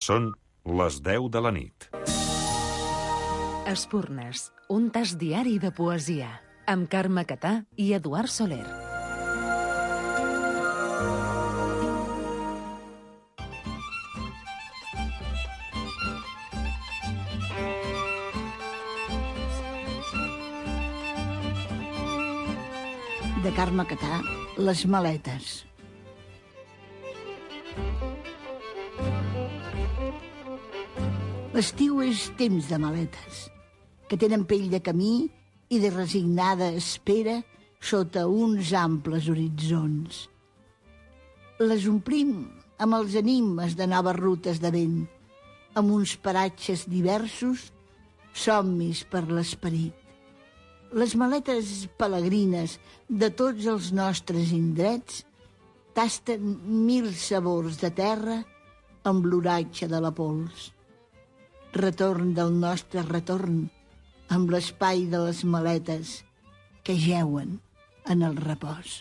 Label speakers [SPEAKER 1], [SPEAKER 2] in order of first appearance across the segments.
[SPEAKER 1] Són les 10 de la nit.
[SPEAKER 2] Espurnes, un tas diari de poesia, amb Carme Catà i Eduard Soler.
[SPEAKER 3] De Carme Catà, les maletes. L'estiu és temps de maletes, que tenen pell de camí i de resignada espera sota uns amples horitzons. Les omplim amb els enigmes de noves rutes de vent, amb uns paratges diversos, somnis per l'esperit. Les maletes pelegrines de tots els nostres indrets tasten 1000 sabors de terra amb l'oratge de la pols. Retorn del nostre retorn amb l'espai de les maletes que jeuen en el repòs.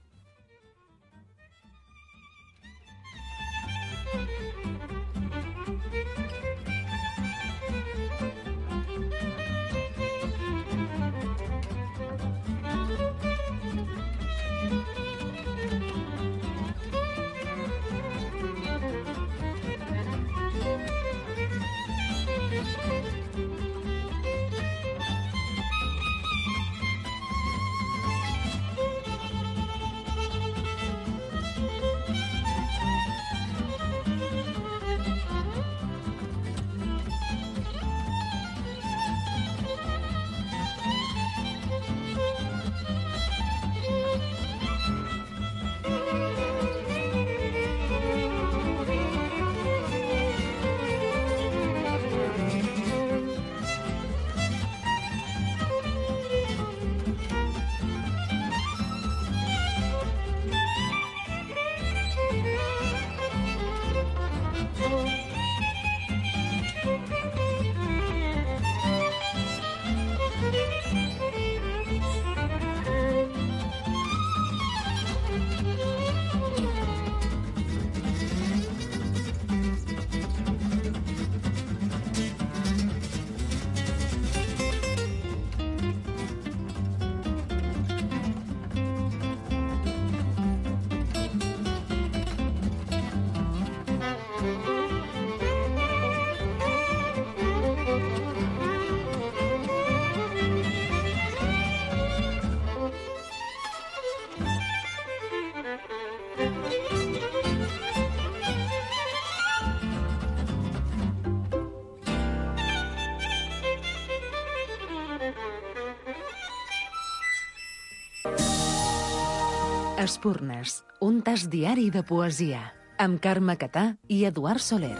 [SPEAKER 2] Espurnes, un tas diari de poesia, amb Carme Catà i Eduard Soler.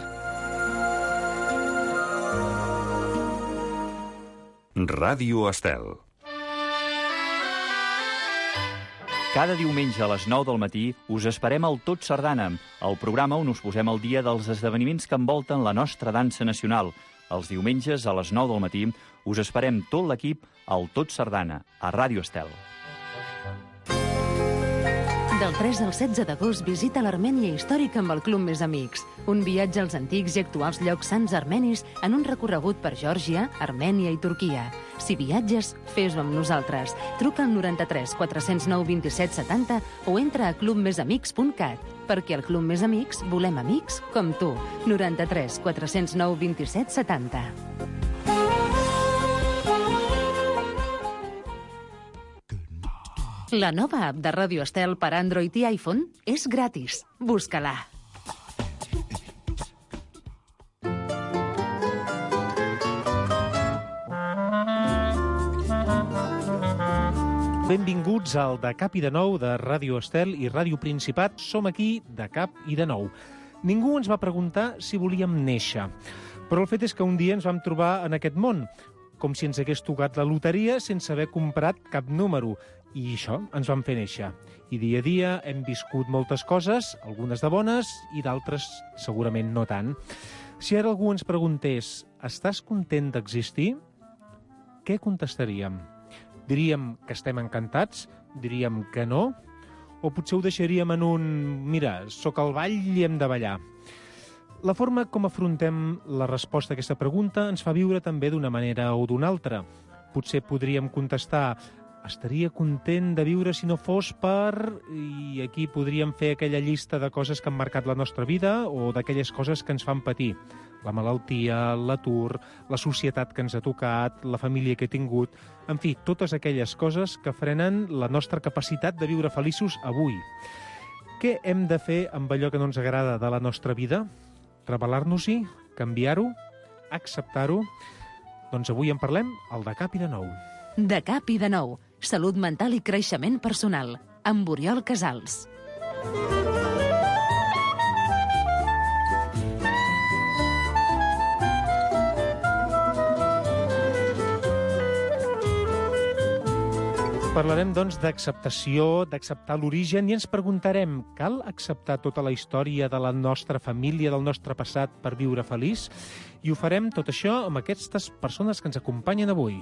[SPEAKER 1] Ràdio Estel.
[SPEAKER 4] Cada diumenge a les 9 del matí us esperem al Tot Sardana, el programa on us posem al dia dels esdeveniments que envolten la nostra dansa nacional. Els diumenges a les 9 del matí us esperem tot l'equip al Tot Sardana, a Ràdio Estel.
[SPEAKER 2] Del 3 al 16 d'agost visita l'Armènia històrica amb el Club Més Amics. Un viatge als antics i actuals llocs sants armenis en un recorregut per Geòrgia, Armènia i Turquia. Si viatges, fes-ho amb nosaltres. Truca al 93 409 27 70 o entra a clubmesamics.cat. Perquè al Club Més Amics volem amics com tu. 93 409 27 70. La nova app de Ràdio Estel per Android i iPhone és gratis. Busca-la.
[SPEAKER 5] Benvinguts al De Cap i de Nou de Ràdio Estel i Ràdio Principat. Som aquí de cap i de nou. Ningú ens va preguntar si volíem néixer, però el fet és que un dia ens vam trobar en aquest món, com si ens hagués tocat la loteria sense haver comprat cap número. I això, ens vam fer néixer. I dia a dia hem viscut moltes coses, algunes de bones i d'altres segurament no tant. Si ara algú ens preguntés, estàs content d'existir? Què contestaríem? Diríem que estem encantats? Diríem que no? O potser ho deixaríem en un... Mira, sóc al ball i hem de ballar. La forma com afrontem la resposta a aquesta pregunta ens fa viure també d'una manera o d'una altra. Potser podríem contestar: estaria content de viure si no fos per... I aquí podríem fer aquella llista de coses que han marcat la nostra vida o d'aquelles coses que ens fan patir. La malaltia, l'atur, la societat que ens ha tocat, la família que he tingut... En fi, totes aquelles coses que frenen la nostra capacitat de viure feliços avui. Què hem de fer amb allò que no ens agrada de la nostra vida? Rebel·lar-nos-hi? Canviar-ho? Acceptar-ho? Doncs avui en parlem al De Cap i de Nou.
[SPEAKER 2] De Cap i de Nou. Salut mental i creixement personal. Amb Oriol Casals.
[SPEAKER 5] Parlarem, doncs, d'acceptació, d'acceptar l'origen, i ens preguntarem: cal acceptar tota la història de la nostra família, del nostre passat, per viure feliç? I ho farem tot això amb aquestes persones que ens acompanyen avui.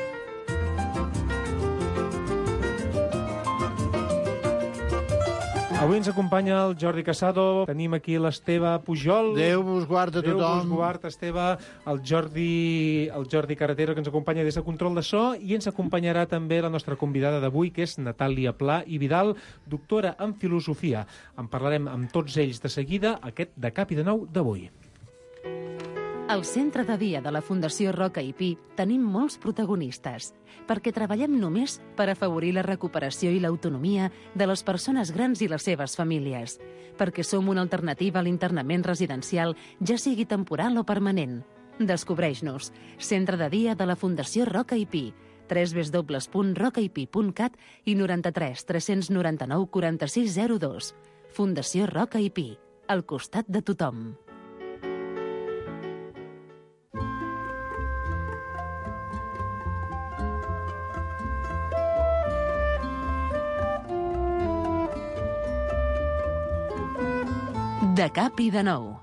[SPEAKER 5] Avui ens acompanya el Jordi Casado, tenim aquí l'Esteve Pujol.
[SPEAKER 6] Déu vos guarda tothom.
[SPEAKER 5] Déu vos guarda, Esteve, el Jordi Carretero, que ens acompanya des de Control de So, i ens acompanyarà també la nostra convidada d'avui, que és Natàlia Pla i Vidal, doctora en Filosofia. En parlarem amb tots ells de seguida, aquest De Cap i de Nou d'avui.
[SPEAKER 2] Al centre de dia de la Fundació Roca i Pi tenim molts protagonistes, perquè treballem només per afavorir la recuperació i l'autonomia de les persones grans i les seves famílies, perquè som una alternativa a l'internament residencial, ja sigui temporal o permanent. Descobreix-nos. Centre de dia de la Fundació Roca i Pi, www.rocaipi.cat i 93 399 4602. Fundació Roca i Pi, al costat de tothom. De Cap i de Nou.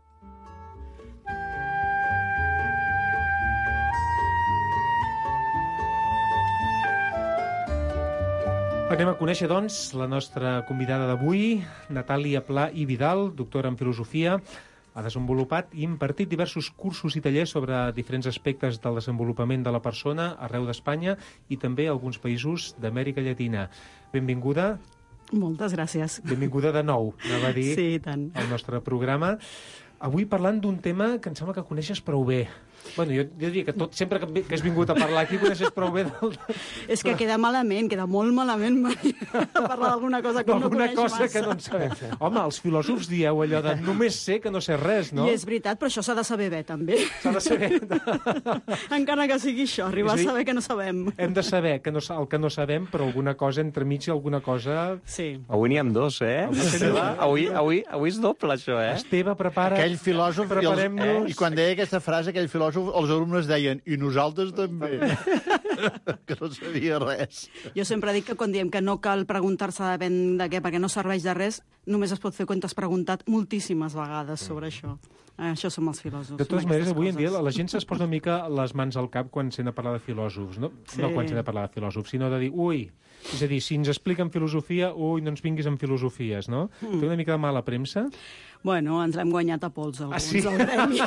[SPEAKER 5] Anem a conèixer, doncs, la nostra convidada d'avui, Natàlia Pla i Vidal, doctora en Filosofia. Ha desenvolupat i impartit diversos cursos i tallers sobre diferents aspectes del desenvolupament de la persona arreu d'Espanya i també a alguns països d'Amèrica Llatina. Benvinguda.
[SPEAKER 7] Moltes gràcies.
[SPEAKER 5] Benvinguda de nou, anava a dir,
[SPEAKER 7] sí, tant,
[SPEAKER 5] al nostre programa. Avui parlant d'un tema que em sembla que coneixes prou bé. Bueno, jo diria que sempre que has vingut a parlar aquí coneixes prou bé del...
[SPEAKER 7] És que queda malament, queda molt malament parlar d'alguna cosa que no coneix
[SPEAKER 5] cosa
[SPEAKER 7] massa.
[SPEAKER 5] Que no en sabem. Home, els filòsofs dieu allò de només sé que no sé res, no?
[SPEAKER 7] I és veritat, però això s'ha de saber bé, també.
[SPEAKER 5] S'ha de saber.
[SPEAKER 7] Encara que sigui això, arribar a saber que no sabem.
[SPEAKER 5] Hem de saber el que no sabem, però alguna cosa entremig i alguna cosa...
[SPEAKER 7] Sí.
[SPEAKER 8] Avui n'hi ha dos, eh? Avui és doble, això, eh?
[SPEAKER 5] Esteve, prepara...
[SPEAKER 6] Aquell filòsof,
[SPEAKER 5] preparem-nos...
[SPEAKER 6] I quan deia aquesta frase, aquell filòsof, els alumnes deien, i nosaltres també. Que no sabia res.
[SPEAKER 7] Jo sempre dic que quan diem que no cal preguntar-se depèn de què, perquè no serveix de res, només es pot fer quan t'has preguntat moltíssimes vegades sobre això. Això som els filòsofs.
[SPEAKER 5] De totes maneres, avui en dia la gent es posa una mica les mans al cap quan sent a parlar de filòsofs, no?
[SPEAKER 7] Sí.
[SPEAKER 5] No quan sent a parlar de filòsofs, sinó de dir, ui, és a dir, si ens expliquen filosofia, ui, no ens vinguis amb filosofies, no? Té una mica de mala premsa?
[SPEAKER 7] Bueno, ens l'hem guanyat a pols, alguns,
[SPEAKER 5] sí?
[SPEAKER 7] al gremi.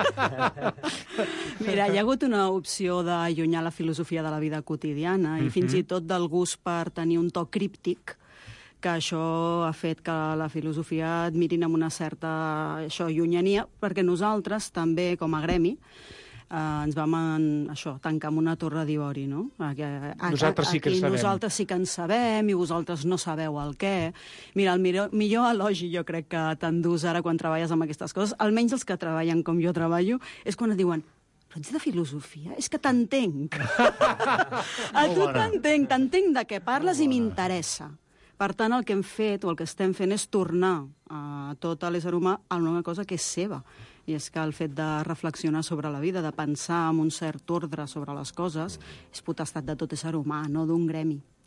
[SPEAKER 7] Mira, hi ha hagut una opció d'allunyar la filosofia de la vida quotidiana i fins i tot del gust per tenir un to críptic, que això ha fet que la filosofia et mirin amb una certa llunyania, perquè nosaltres també, com a gremi, ens vam tancar amb una torre d'ivori, no?
[SPEAKER 5] Nosaltres sí que en sabem.
[SPEAKER 7] Nosaltres sí que en sabem i vosaltres no sabeu el què. Mira, el millor elogi jo crec que t'endús ara quan treballes amb aquestes coses, almenys els que treballen com jo treballo, és quan et diuen: però ets de filosofia? És que t'entenc. A tu t'entenc de què parles i m'interessa. Per tant, el que hem fet, o el que estem fent, és tornar a tot l'ésser humà a una cosa que és seva. I és que el fet de reflexionar sobre la vida, de pensar amb un cert ordre sobre les coses, és potestat de tot ésser humà, no d'un gremi.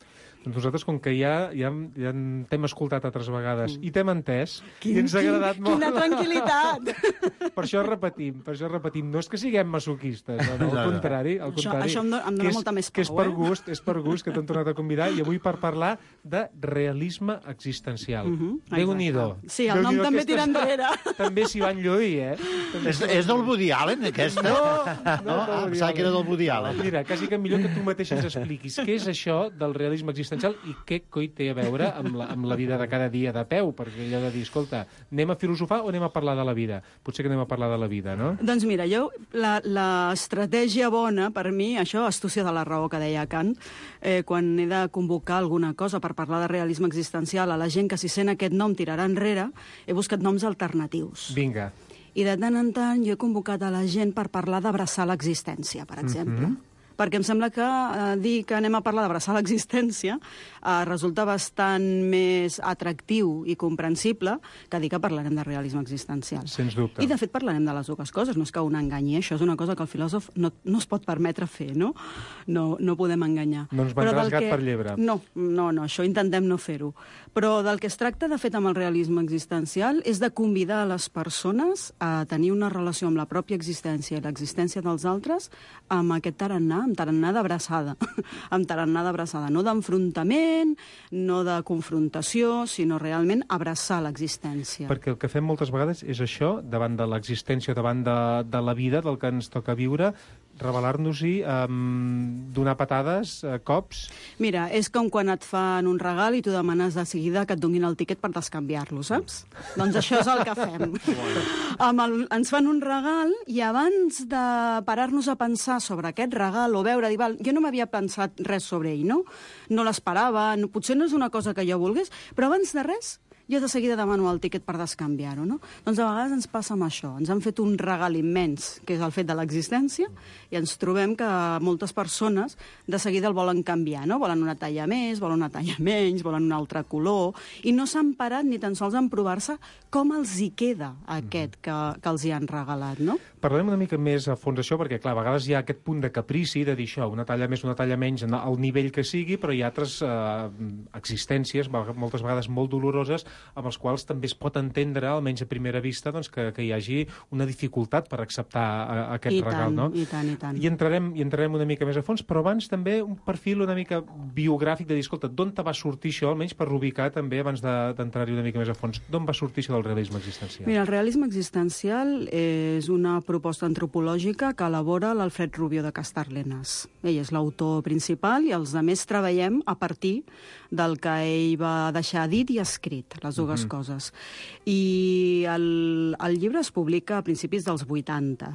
[SPEAKER 5] Doncs nosaltres, com que ja t'hem escoltat altres vegades i t'hem entès, i ens ha agradat molt.
[SPEAKER 7] Quina tranquil·litat!
[SPEAKER 5] Per això repetim. No és que siguem masoquistes, no, al contrari.
[SPEAKER 7] Això em dona molta més pau,
[SPEAKER 5] que és per gust que t'hem tornat a convidar, i avui per parlar de realisme existencial. Déu-n'hi-do.
[SPEAKER 7] Sí, el nom també tira enrere.
[SPEAKER 5] També s'hi van lluir,
[SPEAKER 6] És del Woody Allen, aquesta?
[SPEAKER 5] No,
[SPEAKER 6] em sap que era del Woody Allen.
[SPEAKER 5] Mira, quasi que millor que tu mateix ens expliquis què és això del realisme existencial i què coi té a veure amb la vida de cada dia de peu, perquè allò de dir, escolta, anem a filosofar o anem a parlar de la vida? Potser que anem a parlar de la vida, no?
[SPEAKER 7] Doncs mira, l'estratègia bona per mi, això, astúcia de la raó que deia Kant, quan he de convocar alguna cosa per parlar de realisme existencial a la gent que si sent aquest nom tirarà enrere, he buscat noms alternatius.
[SPEAKER 5] Vinga.
[SPEAKER 7] I de tant en tant jo he convocat a la gent per parlar d'abraçar l'existència, per exemple. Perquè em sembla que dir que anem a parlar d'abraçar l'existència resulta bastant més atractiu i comprensible que dir que parlarem de realisme existencial.
[SPEAKER 5] Sens dubte.
[SPEAKER 7] I, de fet, parlarem de les dues coses. No és que un enganyi, això és una cosa que el filòsof no es pot permetre fer, no? No podem enganyar.
[SPEAKER 5] No ens vendràs gat per llebre.
[SPEAKER 7] No, això intentem no fer-ho. Però del que es tracta, de fet, amb el realisme existencial és de convidar a les persones a tenir una relació amb la pròpia existència i l'existència dels altres amb aquest tarannà, amb tarannà d'abraçada, no d'enfrontament, no de confrontació, sinó realment abraçar l'existència.
[SPEAKER 5] Perquè el que fem moltes vegades és això, davant de l'existència, davant de la vida, del que ens toca viure, revelar-nos-hi, donar patades, cops...
[SPEAKER 7] Mira, és com quan et fan un regal i tu demanes de seguida que et donin el tiquet per descanviar-lo, saps? Doncs això és el que fem. Ens fan un regal i abans de parar-nos a pensar sobre aquest regal o veure, dir, jo no m'havia pensat res sobre ell, no? No l'esperava, potser no és una cosa que jo volgués, però abans de res jo de seguida demano el tiquet per descanviar-ho, no? Doncs a vegades ens passa amb això. Ens han fet un regal immens, que és el fet de l'existència, i ens trobem que moltes persones de seguida el volen canviar, no? Volen una talla més, volen una talla menys, volen un altre color, i no s'han parat ni tan sols en provar-se com els hi queda aquest que els hi han regalat, no?
[SPEAKER 5] Parlem una mica més a fons això, perquè, clar, a vegades hi ha aquest punt de caprici, de dir això, una talla més, una talla menys, al nivell que sigui, però hi ha altres existències, moltes vegades molt doloroses, amb els quals també es pot entendre, almenys a primera vista, doncs, que hi hagi una dificultat per acceptar aquest regal, no?
[SPEAKER 7] I tant.
[SPEAKER 5] I entrarem una mica més a fons, però abans també un perfil una mica biogràfic de dir, escolta, d'on te va sortir això, almenys per ubicar també, abans d'entrar-hi una mica més a fons, d'on va sortir això del realisme existencial?
[SPEAKER 7] Mira, el realisme existencial és una proposta antropològica que elabora l'Alfred Rubio de Casterlenas. Ell és l'autor principal i els altres treballem a partir del que ell va deixar dit i escrit, les dues coses. I el llibre es publica a principis dels 80.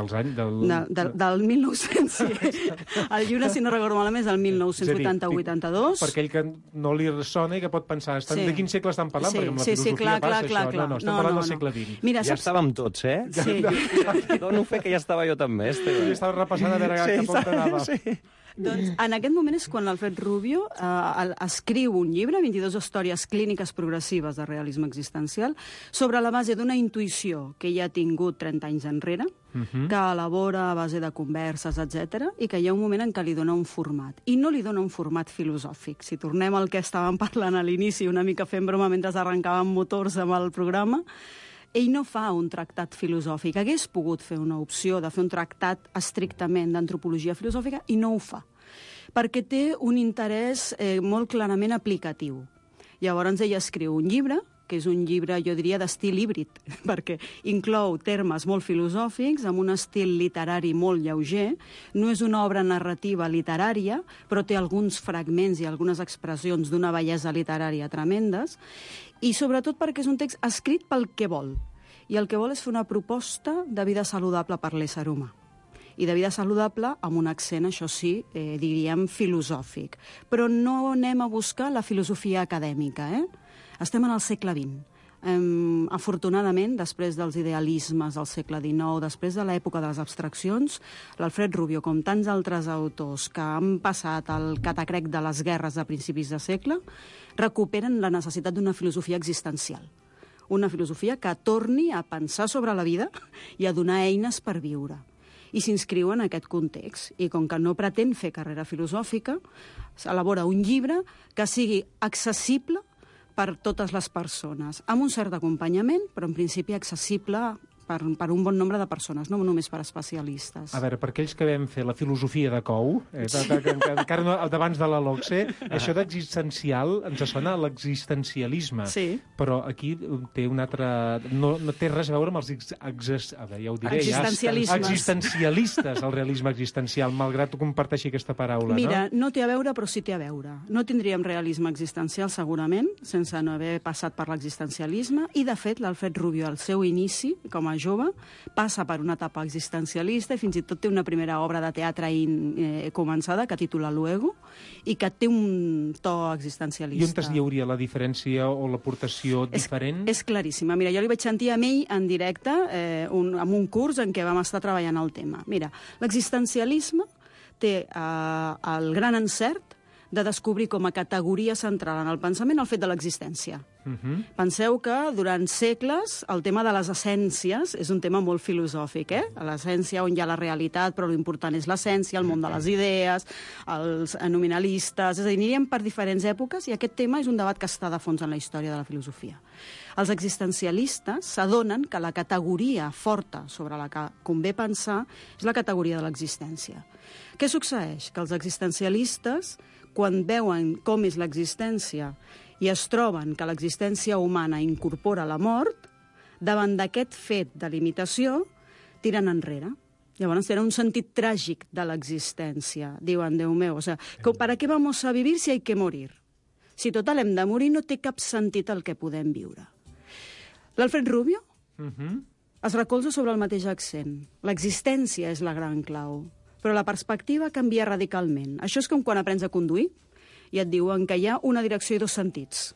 [SPEAKER 7] Del 1900, sí. El llibre, si no recordo malament, és del 1980 o 82.
[SPEAKER 5] Per aquell que no li sona i que pot pensar, de quin segle estan parlant? Perquè amb la filosofia passa això. No, estan parlant del segle XX.
[SPEAKER 8] Mira, ja estàvem tots, eh?
[SPEAKER 7] Sí.
[SPEAKER 8] Dono fe que ja estava jo també.
[SPEAKER 5] Jo estava repassant a veure cap on anava.
[SPEAKER 8] Sí.
[SPEAKER 7] Doncs en aquest moment és quan l'Alfred Rubio escriu un llibre, 22 històries clíniques progressives de realisme existencial, sobre la base d'una intuïció que ell ha tingut 30 anys enrere, que elabora a base de converses, etc, i que hi ha un moment en què li dona un format. I no li dona un format filosòfic. Si tornem al que estàvem parlant a l'inici, una mica fent broma mentre arrencàvem motors amb el programa, ell no fa un tractat filosòfic. Hagués pogut fer una opció de fer un tractat estrictament d'antropologia filosòfica i no ho fa, perquè té un interès molt clarament aplicatiu. Llavors ell escriu un llibre, que és un llibre, jo diria, d'estil híbrid, perquè inclou termes molt filosòfics, amb un estil literari molt lleuger. No és una obra narrativa literària, però té alguns fragments i algunes expressions d'una bellesa literària tremendes, i sobretot perquè és un text escrit pel que vol. I el que vol és fer una proposta de vida saludable per l'ésser humà. I de vida saludable amb un accent, això sí, diríem, filosòfic. Però no anem a buscar la filosofia acadèmica, Estem en el segle XX. Afortunadament, després dels idealismes del segle XIX, després de l'època de les abstraccions, l'Alfred Rubio, com tants altres autors que han passat el catacrec de les guerres a principis de segle, recuperen la necessitat d'una filosofia existencial. Una filosofia que torni a pensar sobre la vida i a donar eines per viure. i s'inscriu en aquest context. I com que no pretén fer carrera filosòfica, s'elabora un llibre que sigui accessible per totes les persones, amb un cert acompanyament, però en principi accessible per un bon nombre de persones, no només per especialistes.
[SPEAKER 5] A veure, per aquells que vam fer la filosofia de Cou, encara no, d'abans de la LOCSE, això d'existencial ens sona a l'existencialisme.
[SPEAKER 7] Sí.
[SPEAKER 5] Però aquí té un altre... No té res a veure amb els a veure, ja ho diré, existencialistes, el realisme existencial, malgrat que comparteixi aquesta paraula.
[SPEAKER 7] Mira, no té a veure, però sí té a veure. No tindríem realisme existencial, segurament, sense no haver passat per l'existencialisme, i, de fet, l'Alfred Rubio, al seu inici, com a jove, passa per una etapa existencialista i fins i tot té una primera obra de teatre començada que titula Luego i que té un to existencialista.
[SPEAKER 5] I on es lliuria la diferència o l'aportació diferent?
[SPEAKER 7] És claríssima. Mira, jo li vaig sentir a ell en directe amb un curs en què vam estar treballant el tema. Mira, l'existencialisme té el gran encert de descobrir com a categoria central en el pensament el fet de l'existència. Penseu que durant segles el tema de les essències és un tema molt filosòfic, l'essència on hi ha la realitat, però l'important és l'essència, el món de les idees, els nominalistes... És a dir, aniríem per diferents èpoques i aquest tema és un debat que està de fons en la història de la filosofia. Els existencialistes s'adonen que la categoria forta sobre la que convé pensar és la categoria de l'existència. Què succeeix? Que els existencialistes, quan veuen com és l'existència i es troben que l'existència humana incorpora la mort, davant d'aquest fet de limitació, tiren enrere. Llavors tenen un sentit tràgic de l'existència. Diuen, Déu meu, ¿para qué vamos a vivir si hay que morir? Si total hem de morir, no té cap sentit el que podem viure. L'Alfred Rubio es recolza sobre el mateix accent. L'existència és la gran clau, però la perspectiva canvia radicalment. Això és com quan aprens a conduir i et diuen que hi ha una direcció i dos sentits.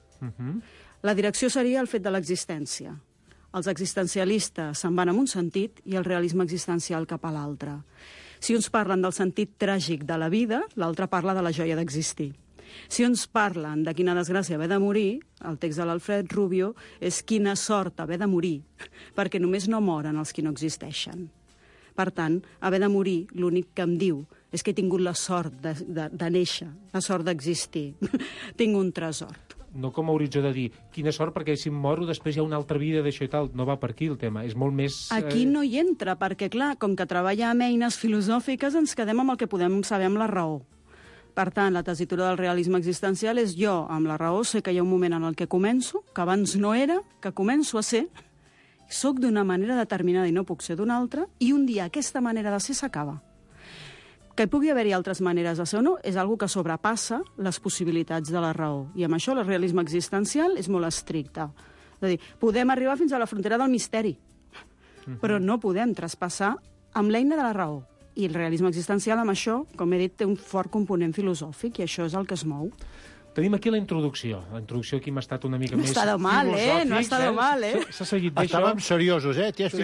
[SPEAKER 7] La direcció seria el fet de l'existència. Els existencialistes se'n van en un sentit i el realisme existencial cap a l'altre. Si uns parlen del sentit tràgic de la vida, l'altre parla de la joia d'existir. Si uns parlen de quina desgràcia haver de morir, el text de l'Alfred Rubio és quina sort haver de morir, perquè només no moren els qui no existeixen. Per tant, haver de morir, l'únic que em diu és que he tingut la sort de néixer, la sort d'existir. Tinc un tresor.
[SPEAKER 5] No com a horitzó de dir, quina sort, perquè si em moro després hi ha una altra vida d'això i tal. No va per aquí el tema, és molt més...
[SPEAKER 7] Aquí no hi entra, perquè, clar, com que treballa amb eines filosòfiques, ens quedem amb el que podem saber amb la raó. Per tant, la tessitura del realisme existencial és jo, amb la raó, sé que hi ha un moment en el que començo, que abans no era, que començo a ser, soc d'una manera determinada i no puc ser d'una altra, i un dia aquesta manera de ser s'acaba. Que hi pugui haver-hi altres maneres de ser o no és algo que sobrepassa les possibilitats de la raó. I amb això el realisme existencial és molt estricte. És a dir, podem arribar fins a la frontera del misteri, però no podem traspassar amb l'eina de la raó. I el realisme existencial amb això, com he dit, té un fort component filosòfic i això és el que es mou.
[SPEAKER 5] Tenim aquí la introducció. La introducció aquí m'ha estat una mica més
[SPEAKER 7] filosòfic. No està de mal, no està de mal,
[SPEAKER 5] S'ha seguit bé, això.
[SPEAKER 6] Estàvem seriosos, T'hi has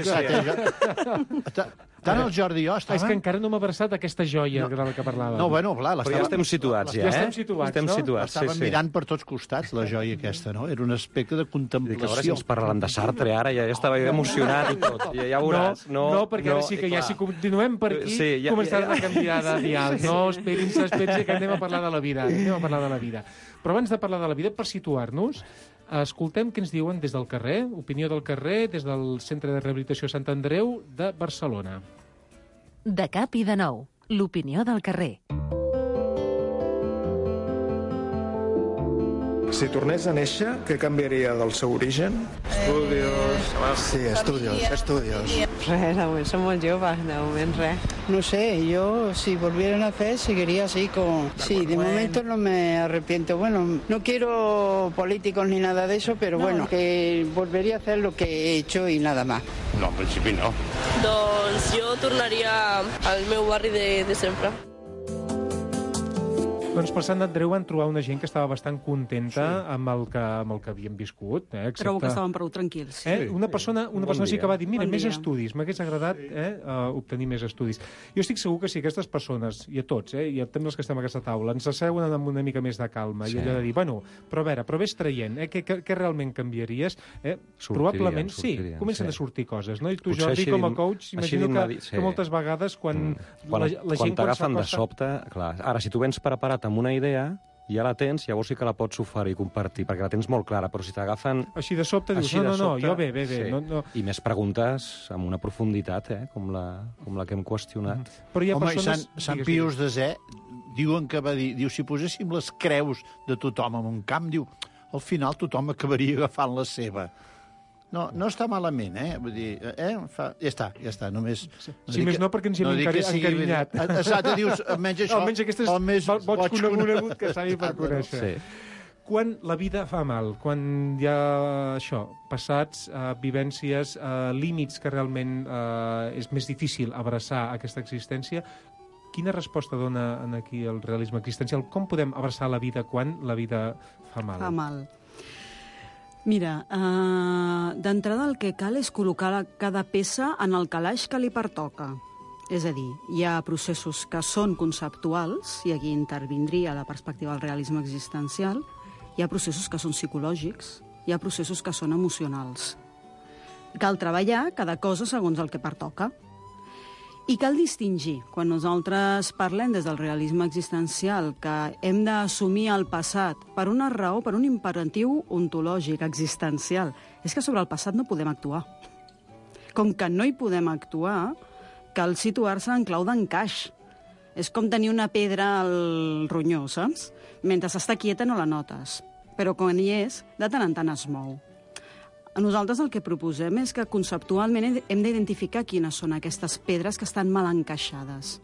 [SPEAKER 6] ficat, Tant el Jordi i jo estàvem...
[SPEAKER 5] És que encara no m'ha abraçat aquesta joia de la que parlàvem.
[SPEAKER 6] No, bueno, clar,
[SPEAKER 8] però ja estem situats,
[SPEAKER 5] ja estem situats, no?
[SPEAKER 6] Estàvem mirant per tots costats, la joia aquesta, no? Era un aspecte de contemplació.
[SPEAKER 8] Dic, a veure si ens parlen de Sartre, ara ja estava emocionat i tot. Ja veuràs.
[SPEAKER 5] No, perquè ara sí que ja si continuem per aquí, començaran a canviar de dial. No, esperin que anem a parlar de la vida. Però abans de parlar de la vida, per situar-nos, escoltem què ens diuen des del carrer, opinió del carrer, des del Centre de Rehabilitació Sant Andreu de Barcelona.
[SPEAKER 2] De cap i de nou, l'opinió del carrer.
[SPEAKER 9] Si tornés a néixer, què canviaria del seu origen? Estudios...
[SPEAKER 10] Sí, estudios.
[SPEAKER 11] Res, de moment som molt joves, de moment res.
[SPEAKER 12] No sé, yo si volviera a nacer seguiría así como... Sí, de momento no me arrepiento. Bueno, no quiero políticos ni nada de eso, pero bueno, que volvería a hacer lo que he hecho y nada más.
[SPEAKER 13] No, en principi no. Doncs jo tornaria al meu barri de sempre.
[SPEAKER 5] Doncs per Sant Andreu van trobar una gent que estava bastant contenta amb el que havien viscut. Excepte...
[SPEAKER 7] Trobo que estaven prou tranquils.
[SPEAKER 5] Una persona sí que va dir, mira, més estudis, m'hagués agradat obtenir més estudis. Jo estic segur que si aquestes persones, i a tots, i a tots els que estem a aquesta taula, ens asseuen amb una mica més de calma, i allò de dir, bueno, però a veure, però vés traient, què realment canviaries? Probablement sí, comencen a sortir coses, no? I tu, Jordi, com a coach, imagino que moltes vegades quan la gent...
[SPEAKER 13] Quan t'agafen de sobte, clar, ara, si tu vens preparat amb una idea, ja la tens, llavors sí que la pots oferir i compartir, perquè la tens molt clara, però si t'agafen...
[SPEAKER 5] Així de sobte dius, no, jo bé. Sí. No.
[SPEAKER 13] I més preguntes amb una profunditat, com la que hem qüestionat.
[SPEAKER 6] Però hi ha persones... Sant Pius X diuen que va dir, si poséssim les creus de tothom en un camp, diu, al final tothom acabaria agafant la seva. No està malament, Vull dir, ja està, només...
[SPEAKER 5] Si més no, perquè ens hi hem encarinyat.
[SPEAKER 6] Exacte, dius, almenys això...
[SPEAKER 5] Almenys aquestes boig conegut que s'hagi per conèixer. Sí. Quan la vida fa mal, quan hi ha passats, vivències, límits que realment és més difícil abraçar aquesta existència, quina resposta dona aquí el realisme existencial? Com podem abraçar la vida quan la vida fa mal?
[SPEAKER 7] Fa mal. Mira, d'entrada el que cal és col·locar cada peça en el calaix que li pertoca. És a dir, hi ha processos que són conceptuals, i aquí intervindria la perspectiva del realisme existencial, hi ha processos que són psicològics, hi ha processos que són emocionals. Cal treballar cada cosa segons el que pertoca. I cal distingir, quan nosaltres parlem des del realisme existencial, que hem d'assumir el passat per una raó, per un imperatiu ontològic, existencial, és que sobre el passat no podem actuar. Com que no hi podem actuar, cal situar-se en clau d'encaix. És com tenir una pedra al ronyó, saps? Mentre està quieta no la notes, però quan hi és, de tant en tant es mou. Nosaltres el que proposem és que conceptualment hem d'identificar quines són aquestes pedres que estan mal encaixades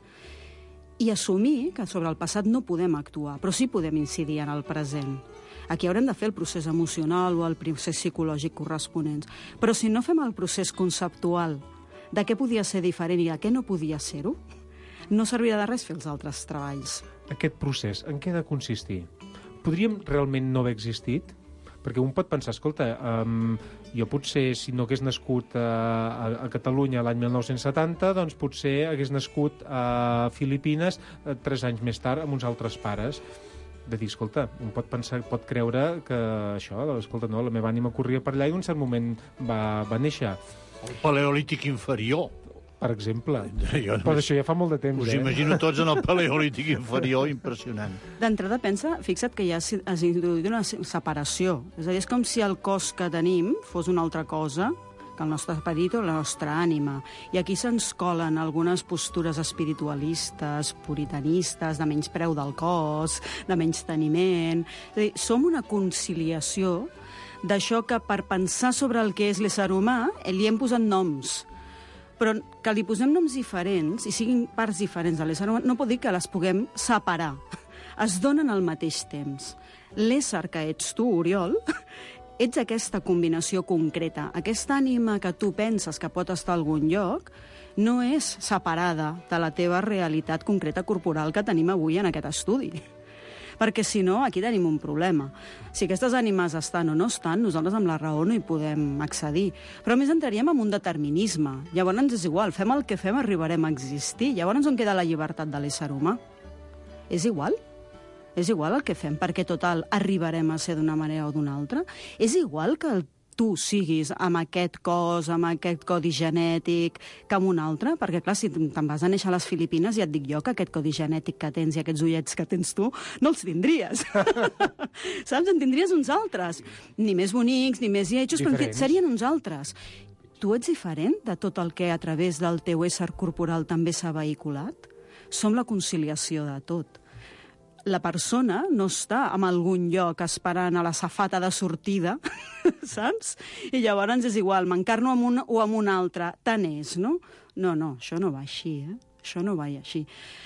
[SPEAKER 7] i assumir que sobre el passat no podem actuar, però sí podem incidir en el present. Aquí haurem de fer el procés emocional o el procés psicològic corresponents. Però si no fem el procés conceptual de què podia ser diferent i de què no podia ser-ho, no servirà de res fer els altres treballs.
[SPEAKER 5] Aquest procés, en què ha de consistir? Podríem realment no haver existit? Perquè un pot pensar, escolta, jo potser, si no hagués nascut a Catalunya l'any 1970, doncs potser hagués nascut a Filipines 3 anys més tard amb uns altres pares. De dir, escolta, un pot pensar, pot creure que això, escolta, no, la meva ànima corria per allà i en un cert moment va néixer.
[SPEAKER 6] El paleolític inferior.
[SPEAKER 5] Per exemple. Però això ja fa molt de temps.
[SPEAKER 6] Us imagino tots en el paleolític inferior, impressionant.
[SPEAKER 7] D'entrada, fixa't que ja has introduït una separació. És a dir, és com si el cos que tenim fos una altra cosa que el nostre esperit o la nostra ànima. I aquí se'ns colen algunes postures espiritualistes, puritanistes, de menyspreu del cos, de menysteniment. És a dir, som una conciliació d'això que per pensar sobre el que és l'ésser humà li hem posat noms. Però que li posem noms diferents i siguin parts diferents de l'ésser humà no pot dir que les puguem separar. Es donen al mateix temps. L'ésser que ets tu, Oriol, ets aquesta combinació concreta. Aquesta ànima que tu penses que pot estar a algun lloc no és separada de la teva realitat concreta corporal que tenim avui en aquest estudi. Perquè, si no, aquí tenim un problema. Si aquestes ànimes estan o no estan, nosaltres amb la raó no hi podem accedir. Però més entraríem en un determinisme. Llavors és igual, fem el que fem, arribarem a existir. Llavors on queda la llibertat de l'ésser humà? És igual? És igual el que fem, perquè, total, arribarem a ser d'una manera o d'una altra? És igual que tu siguis amb aquest cos, amb aquest codi genètic, que amb un altre? Perquè, clar, si te'n vas a néixer a les Filipines, ja et dic jo que aquest codi genètic que tens i aquests ullets que tens tu, no els tindries. Saps? En tindries uns altres. Ni més bonics, ni més lletjos, però serien uns altres. Tu ets diferent de tot el que a través del teu ésser corporal també s'ha vehiculat? Som la conciliació de tot. La persona no està en algun lloc esperant a la safata de sortida, saps? I llavors és igual, m'encarno amb un o amb un altre. Tant és, no? No, això no va així, Això no va així.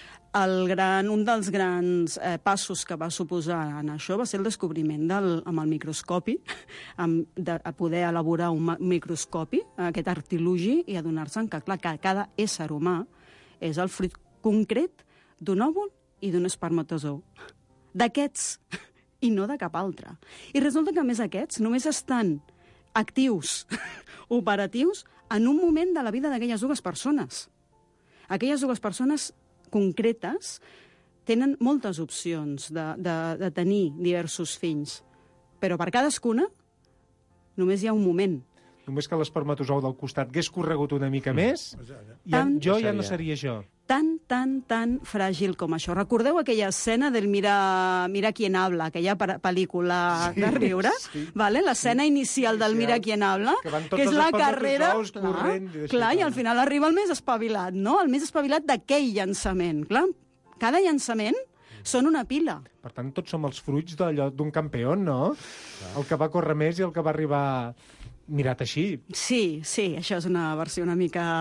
[SPEAKER 7] Un dels grans passos que va suposar en això va ser el descobriment amb el microscopi, de poder elaborar un microscopi, aquest artilugi, i adonar-se que, clar, que cada ésser humà és el fruit concret d'un òvul i d'un espermatozou. d'aquests i no de cap altre. I resulta que, a més, aquests només estan actius, operatius, en un moment de la vida d'aquelles dues persones. Aquelles dues persones concretes tenen moltes opcions de tenir diversos fills, però per cadascuna només hi ha un moment.
[SPEAKER 5] Només que l'espermatozou del costat hagués corregut una mica més, jo ja no seria jo.
[SPEAKER 7] Tan fràgil com això. Recordeu aquella escena del Mira quién habla, aquella pel·lícula de riure? Vale? L'escena inicial del Mira quién habla, que és la carrera... Clar, i al final arriba el més espavilat, no? El més espavilat d'aquell llançament. Clar, cada llançament són una pila.
[SPEAKER 5] Per tant, tots som els fruits d'un campió, no? El que va córrer més i el que va arribar mirat així.
[SPEAKER 7] Sí, això és una versió una mica...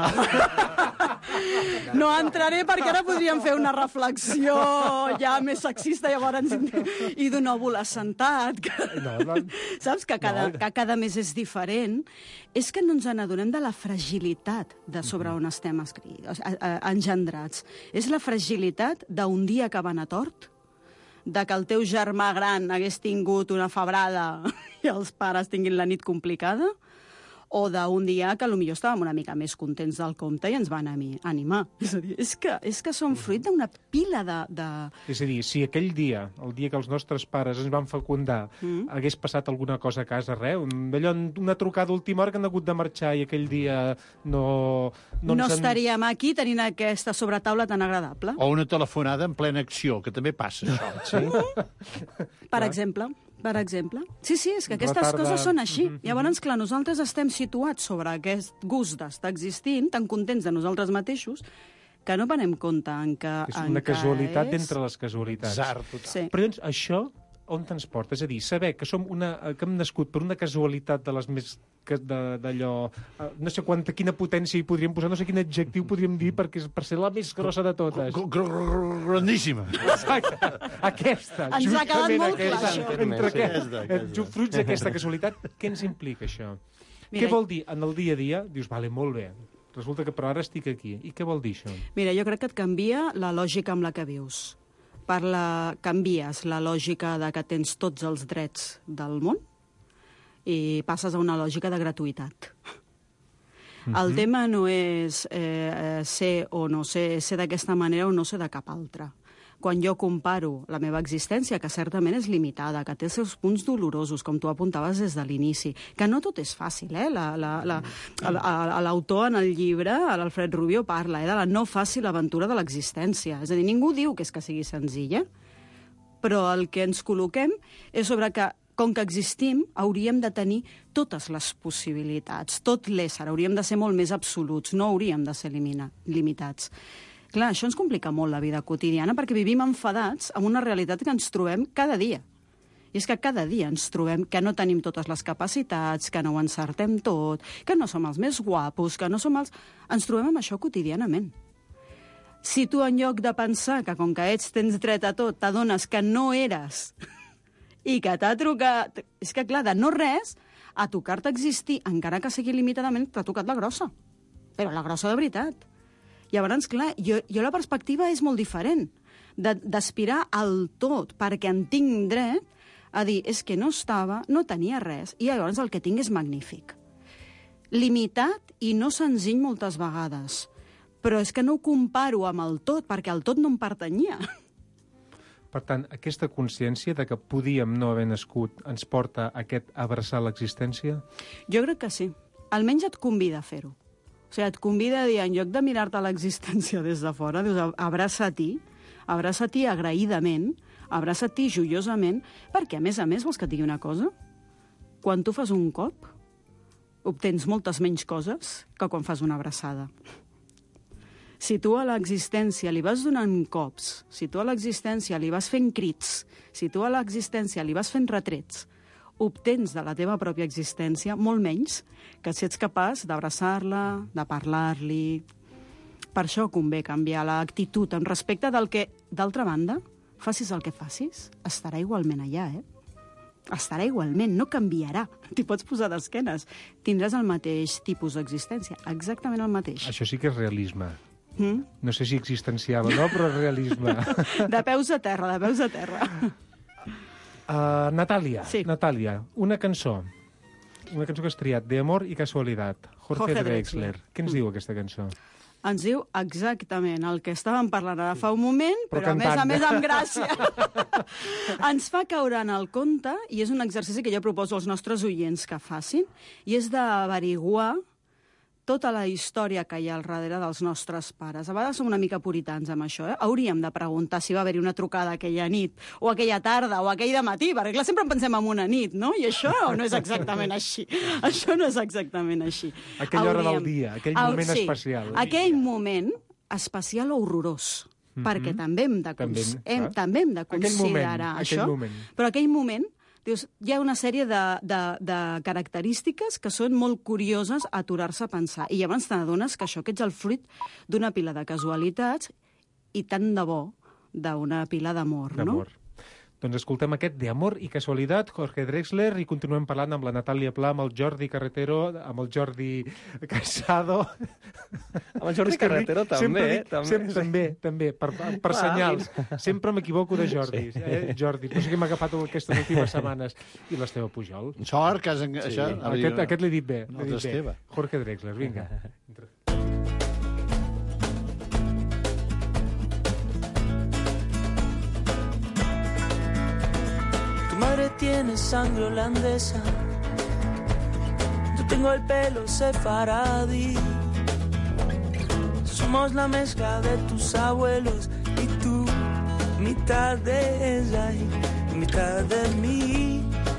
[SPEAKER 7] No entraré perquè ara podríem fer una reflexió ja més sexista llavors i d'un òvul assentat. Saps? Que cada mes és diferent. És que no ens n'adonem de la fragilitat de sobre on estem engendrats. És la fragilitat d'un dia que va anar tort, de que el teu germà gran hagués tingut una febrada i els pares tinguin la nit complicada, o d'un dia que potser estàvem una mica més contents del compte i ens van animar. És a dir, és que som fruit d'una pila de...
[SPEAKER 5] És a dir, si aquell dia, el dia que els nostres pares ens van fecundar, hagués passat alguna cosa a casa, una trucada d'última hora que han hagut de marxar i aquell dia no
[SPEAKER 7] estaríem aquí tenint aquesta sobretaula tan agradable.
[SPEAKER 6] O una telefonada en plena acció, que també passa, això.
[SPEAKER 7] Per exemple. Sí, és que aquestes coses són així. Llavors, clar, nosaltres estem situats sobre aquest gust d'estar existint, tan contents de nosaltres mateixos, que no prenem compte en que...
[SPEAKER 5] És una casualitat d'entre les casualitats.
[SPEAKER 7] Sí.
[SPEAKER 5] Però llavors, això on ens porta? És a dir, saber que que hem nascut per una casualitat de les més... d'allò... No sé quina potència hi podríem posar, no sé quin adjectiu podríem dir per ser la més grossa de totes.
[SPEAKER 6] Grandíssima.
[SPEAKER 5] Exacte. Aquesta.
[SPEAKER 7] Ens ha quedat molt clar,
[SPEAKER 5] això. Fruits d'aquesta casualitat, què ens implica, això? Què vol dir en el dia a dia? Dius, vale, molt bé. Resulta que però ara estic aquí. I què vol dir això?
[SPEAKER 7] Mira, jo crec que et canvia la lògica amb la que vius. Canvies la lògica de que tens tots els drets del món i passes a una lògica de gratuïtat. El tema no és ser o no ser d'aquesta manera o no ser de cap altra. Quan jo comparo la meva existència, que certament és limitada, que té els seus punts dolorosos, com tu apuntaves des de l'inici, que no tot és fàcil, l'autor en el llibre, l'Alfred Rubio, parla de la no fàcil aventura de l'existència. És a dir, ningú diu que sigui senzilla, però el que ens col·loquem és sobre que, com que existim, hauríem de tenir totes les possibilitats, tot l'ésser, hauríem de ser molt més absoluts, no hauríem de ser limitats. Clar, això ens complica molt la vida quotidiana perquè vivim enfadats amb una realitat que ens trobem cada dia. I és que cada dia ens trobem que no tenim totes les capacitats, que no ho encertem tot, que no som els més guapos, que no som els... Ens trobem amb això quotidianament. Si tu, en lloc de pensar que com que tens dret a tot, t'adones que no eres i que t'ha trucat... És que, clar, de no res, a tocar-te existir, encara que sigui limitadament, t'ha tocat la grossa. Però la grossa de veritat. Llavors, clar, jo la perspectiva és molt diferent, d'aspirar al tot perquè en tinc dret a dir, és que no tenia res, i llavors el que tinc és magnífic. Limitat i no senzill moltes vegades, però és que no ho comparo amb el tot, perquè el tot no em pertanyia.
[SPEAKER 5] Per tant, aquesta consciència de que podíem no haver nascut ens porta a aquest abraçar l'existència?
[SPEAKER 7] Jo crec que sí. Almenys et convida a fer-ho. O sigui, et convida a dir, en lloc de mirar-te l'existència des de fora, dius, abraça-t'hi agraïdament, abraça-t'hi joiosament, perquè, a més, vols que et digui una cosa? Quan tu fas un cop, obtens moltes menys coses que quan fas una abraçada. Si tu a l'existència li vas donant cops, si tu a l'existència li vas fent crits, si tu a l'existència li vas fent retrets, obtens de la teva pròpia existència molt menys que si ets capaç d'abraçar-la, de parlar-li. Per això convé canviar l'actitud en respecte del que, d'altra banda, facis el que facis, estarà igualment allà, Estarà igualment, no canviarà. T'hi pots posar d'esquenes. Tindràs el mateix tipus d'existència, exactament el mateix.
[SPEAKER 5] Això sí que és realisme. No sé si existencial o no, però realisme.
[SPEAKER 7] De peus a terra, de peus a terra.
[SPEAKER 5] Natàlia, Natàlia, una cançó que has triat, De amor y casualidad, Jorge Drexler. Què ens diu aquesta cançó?
[SPEAKER 7] Ens diu exactament el que estàvem parlant ara fa un moment, però a més amb gràcia. Ens fa caure en el conte, i és un exercici que jo proposo als nostres oients que facin, i és d'averiguar tota la història que hi ha al darrere dels nostres pares. A vegades som una mica puritans amb això, eh? Hauríem de preguntar si va haver-hi una trucada aquella nit, o aquella tarda, o aquell dematí, perquè clar, sempre pensem en una nit, no? I això no és exactament així. Això no és exactament així.
[SPEAKER 5] Aquella hora del dia, aquell moment especial.
[SPEAKER 7] Aquell moment especial o horrorós, perquè també hem de considerar això, però aquell moment, dius, hi ha una sèrie de característiques que són molt curioses a aturar-se a pensar. I llavors t'adones que això que ets el fruit d'una pila de casualitats i tant de bo d'una pila d'amor, no?
[SPEAKER 5] Doncs escoltem aquest De amor y casualidad, Jorge Drexler, i continuem parlant amb la Natàlia Pla, amb el Jordi Carretero, amb el Jordi Casado.
[SPEAKER 8] Amb el Jordi Carretero també,
[SPEAKER 5] També, per senyals. Sempre m'equivoco de Jordis, Jordi. No sé què m'ha agafat aquestes últimes setmanes. I l'Esteve Pujol.
[SPEAKER 6] Sort que has... Això,
[SPEAKER 5] aquest l'he dit bé.
[SPEAKER 6] No, l'Esteve.
[SPEAKER 5] Jorge Drexler, vinga.
[SPEAKER 14] Tu madre tiene sangre holandesa, yo tengo el pelo sefaradí. Somos la mezcla de tus abuelos y tú, mitad de ella y mitad de mí.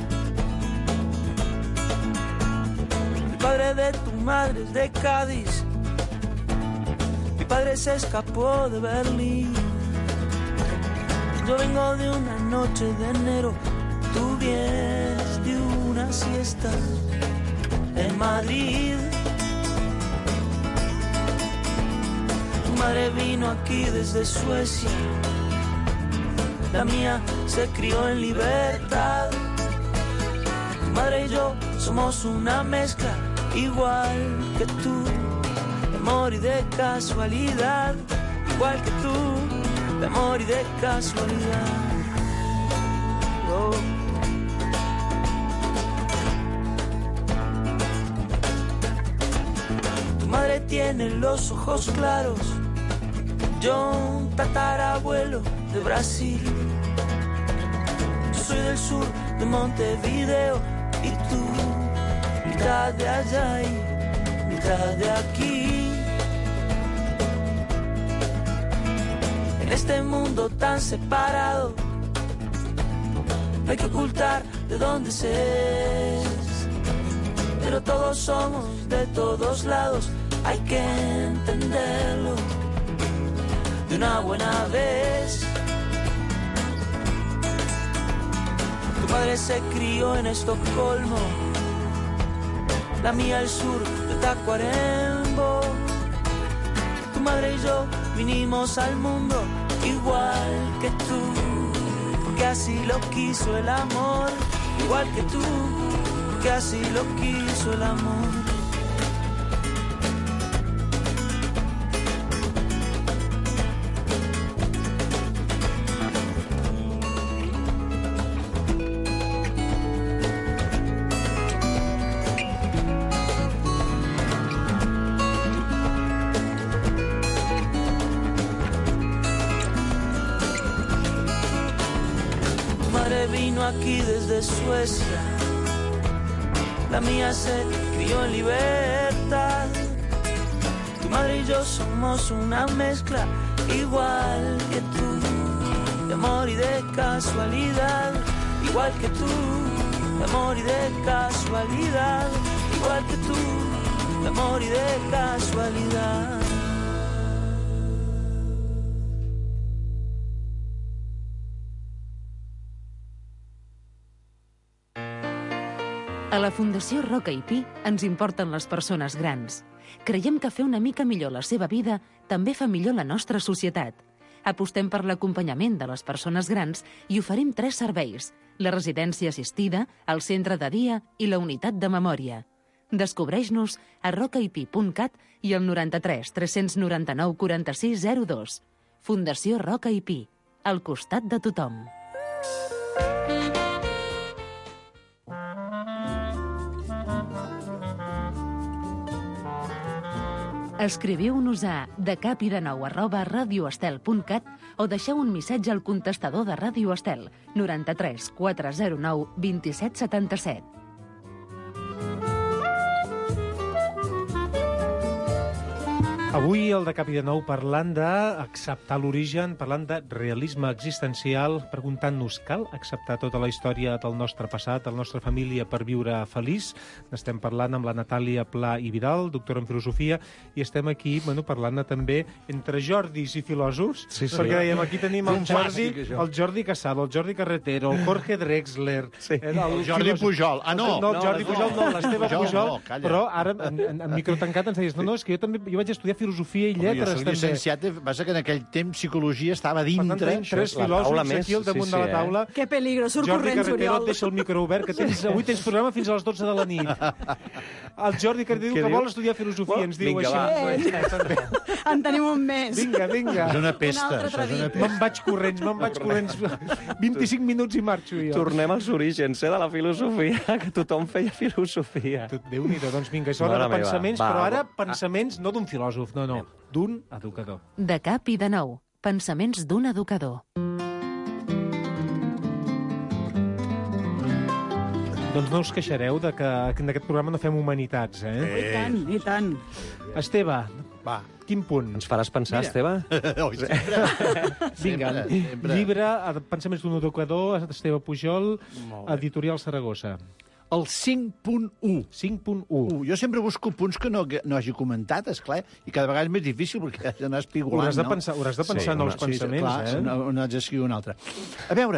[SPEAKER 14] El padre de tu madre es de Cádiz, mi padre se escapó de Berlín. Yo vengo de una noche de enero, tú vienes de una siesta en Madrid. Tu madre vino aquí desde Suecia, la mía se crió en libertad. Tu madre y yo somos una mezcla igual que tú, de amor y de casualidad, igual que tú, de amor y de casualidad. Oh. Tu madre tiene los ojos claros, yo un tatarabuelo de Brasil. Yo soy del sur de Montevideo y tú, mitad de allá y mitad de aquí. En este mundo tan separado, no hay que ocultar de dónde se es, pero todos somos de todos lados, hay que entenderlo de una buena vez. Tu padre se crió en Estocolmo, la mía al sur de Tacuarembó. Tu madre y yo vinimos al mundo igual que tú, porque así lo quiso el amor, igual que tú, porque así lo quiso el amor. Aquí desde Suecia, la mía se crió en libertad. Tu madre y yo somos una mezcla igual que tú, de amor y de casualidad, igual que tú, de amor y de casualidad, igual que tú, de amor y de casualidad.
[SPEAKER 2] A la Fundació Roca i Pi ens importen les persones grans. Creiem que fer una mica millor la seva vida també fa millor la nostra societat. Apostem per l'acompanyament de les persones grans i oferim 3 serveis: la residència assistida, el centre de dia i la unitat de memòria. Descobreix-nos a rocaip.cat i al 93 399 46 02. Fundació Roca i Pi, al costat de tothom. Escriviu-nos a decapidenou@radioestel.cat o deixeu un missatge al contestador de Ràdio Estel 93 409 27 77.
[SPEAKER 5] Avui, el de Cap i de Nou, parlant d'acceptar l'origen, parlant de realisme existencial, preguntant-nos, cal acceptar tota la història del nostre passat, de la nostra família, per viure feliç? Estem parlant amb la Natàlia Pla i Vidal, doctora en filosofia, i estem aquí parlant també entre Jordis i filòsofs, perquè dèiem, aquí tenim el Jordi Casado, el Jordi Carretero, el Jorge Drexler,
[SPEAKER 6] el Jordi Pujol. Ah, no!
[SPEAKER 5] No, el Jordi Pujol no, l'Esteve Pujol, però ara, en micro tancat, ens deies, no, és que jo vaig estudiar filosofia i lletres,
[SPEAKER 6] també. Jo soc llicenciat, passa que en aquell temps psicologia estava dintre.
[SPEAKER 5] Per tant, tenim tres filòsofs aquí al damunt de la taula.
[SPEAKER 7] Que peligro, surt corrents,
[SPEAKER 5] Jordi Carretero,
[SPEAKER 7] Oriol.
[SPEAKER 5] et deixa el micro obert, que avui tens programa fins a les 12 de la nit. El Jordi Carretero diu que vol estudiar filosofia, ens diu així.
[SPEAKER 7] En tenim un mes.
[SPEAKER 5] Vinga.
[SPEAKER 6] És una pesta.
[SPEAKER 5] Me'n vaig corrents. 25 minuts i marxo jo.
[SPEAKER 8] Tornem als orígens, de la filosofia, que tothom feia filosofia.
[SPEAKER 5] Déu-n'hi-do, doncs vinga, és hora de pensaments, però ara pensaments no d'un filòsof, no, d'un educador.
[SPEAKER 2] De Cap i de Nou, pensaments d'un educador.
[SPEAKER 5] Doncs no us queixareu de que en aquest programa no fem humanitats,
[SPEAKER 7] I tant.
[SPEAKER 5] Esteve, va, quin punt?
[SPEAKER 8] Ens faràs pensar, Esteve?
[SPEAKER 5] Vinga, llibre, pensaments d'un educador, Esteve Pujol, editorial Saragossa.
[SPEAKER 6] El 5.1.
[SPEAKER 5] 5.1.
[SPEAKER 6] Jo sempre busco punts que no hagi comentat, esclar, i cada vegada és més difícil perquè has d'anar espigolant,
[SPEAKER 5] Hauràs de pensar en els pensaments,
[SPEAKER 6] no haig d'escriure un altre. A veure,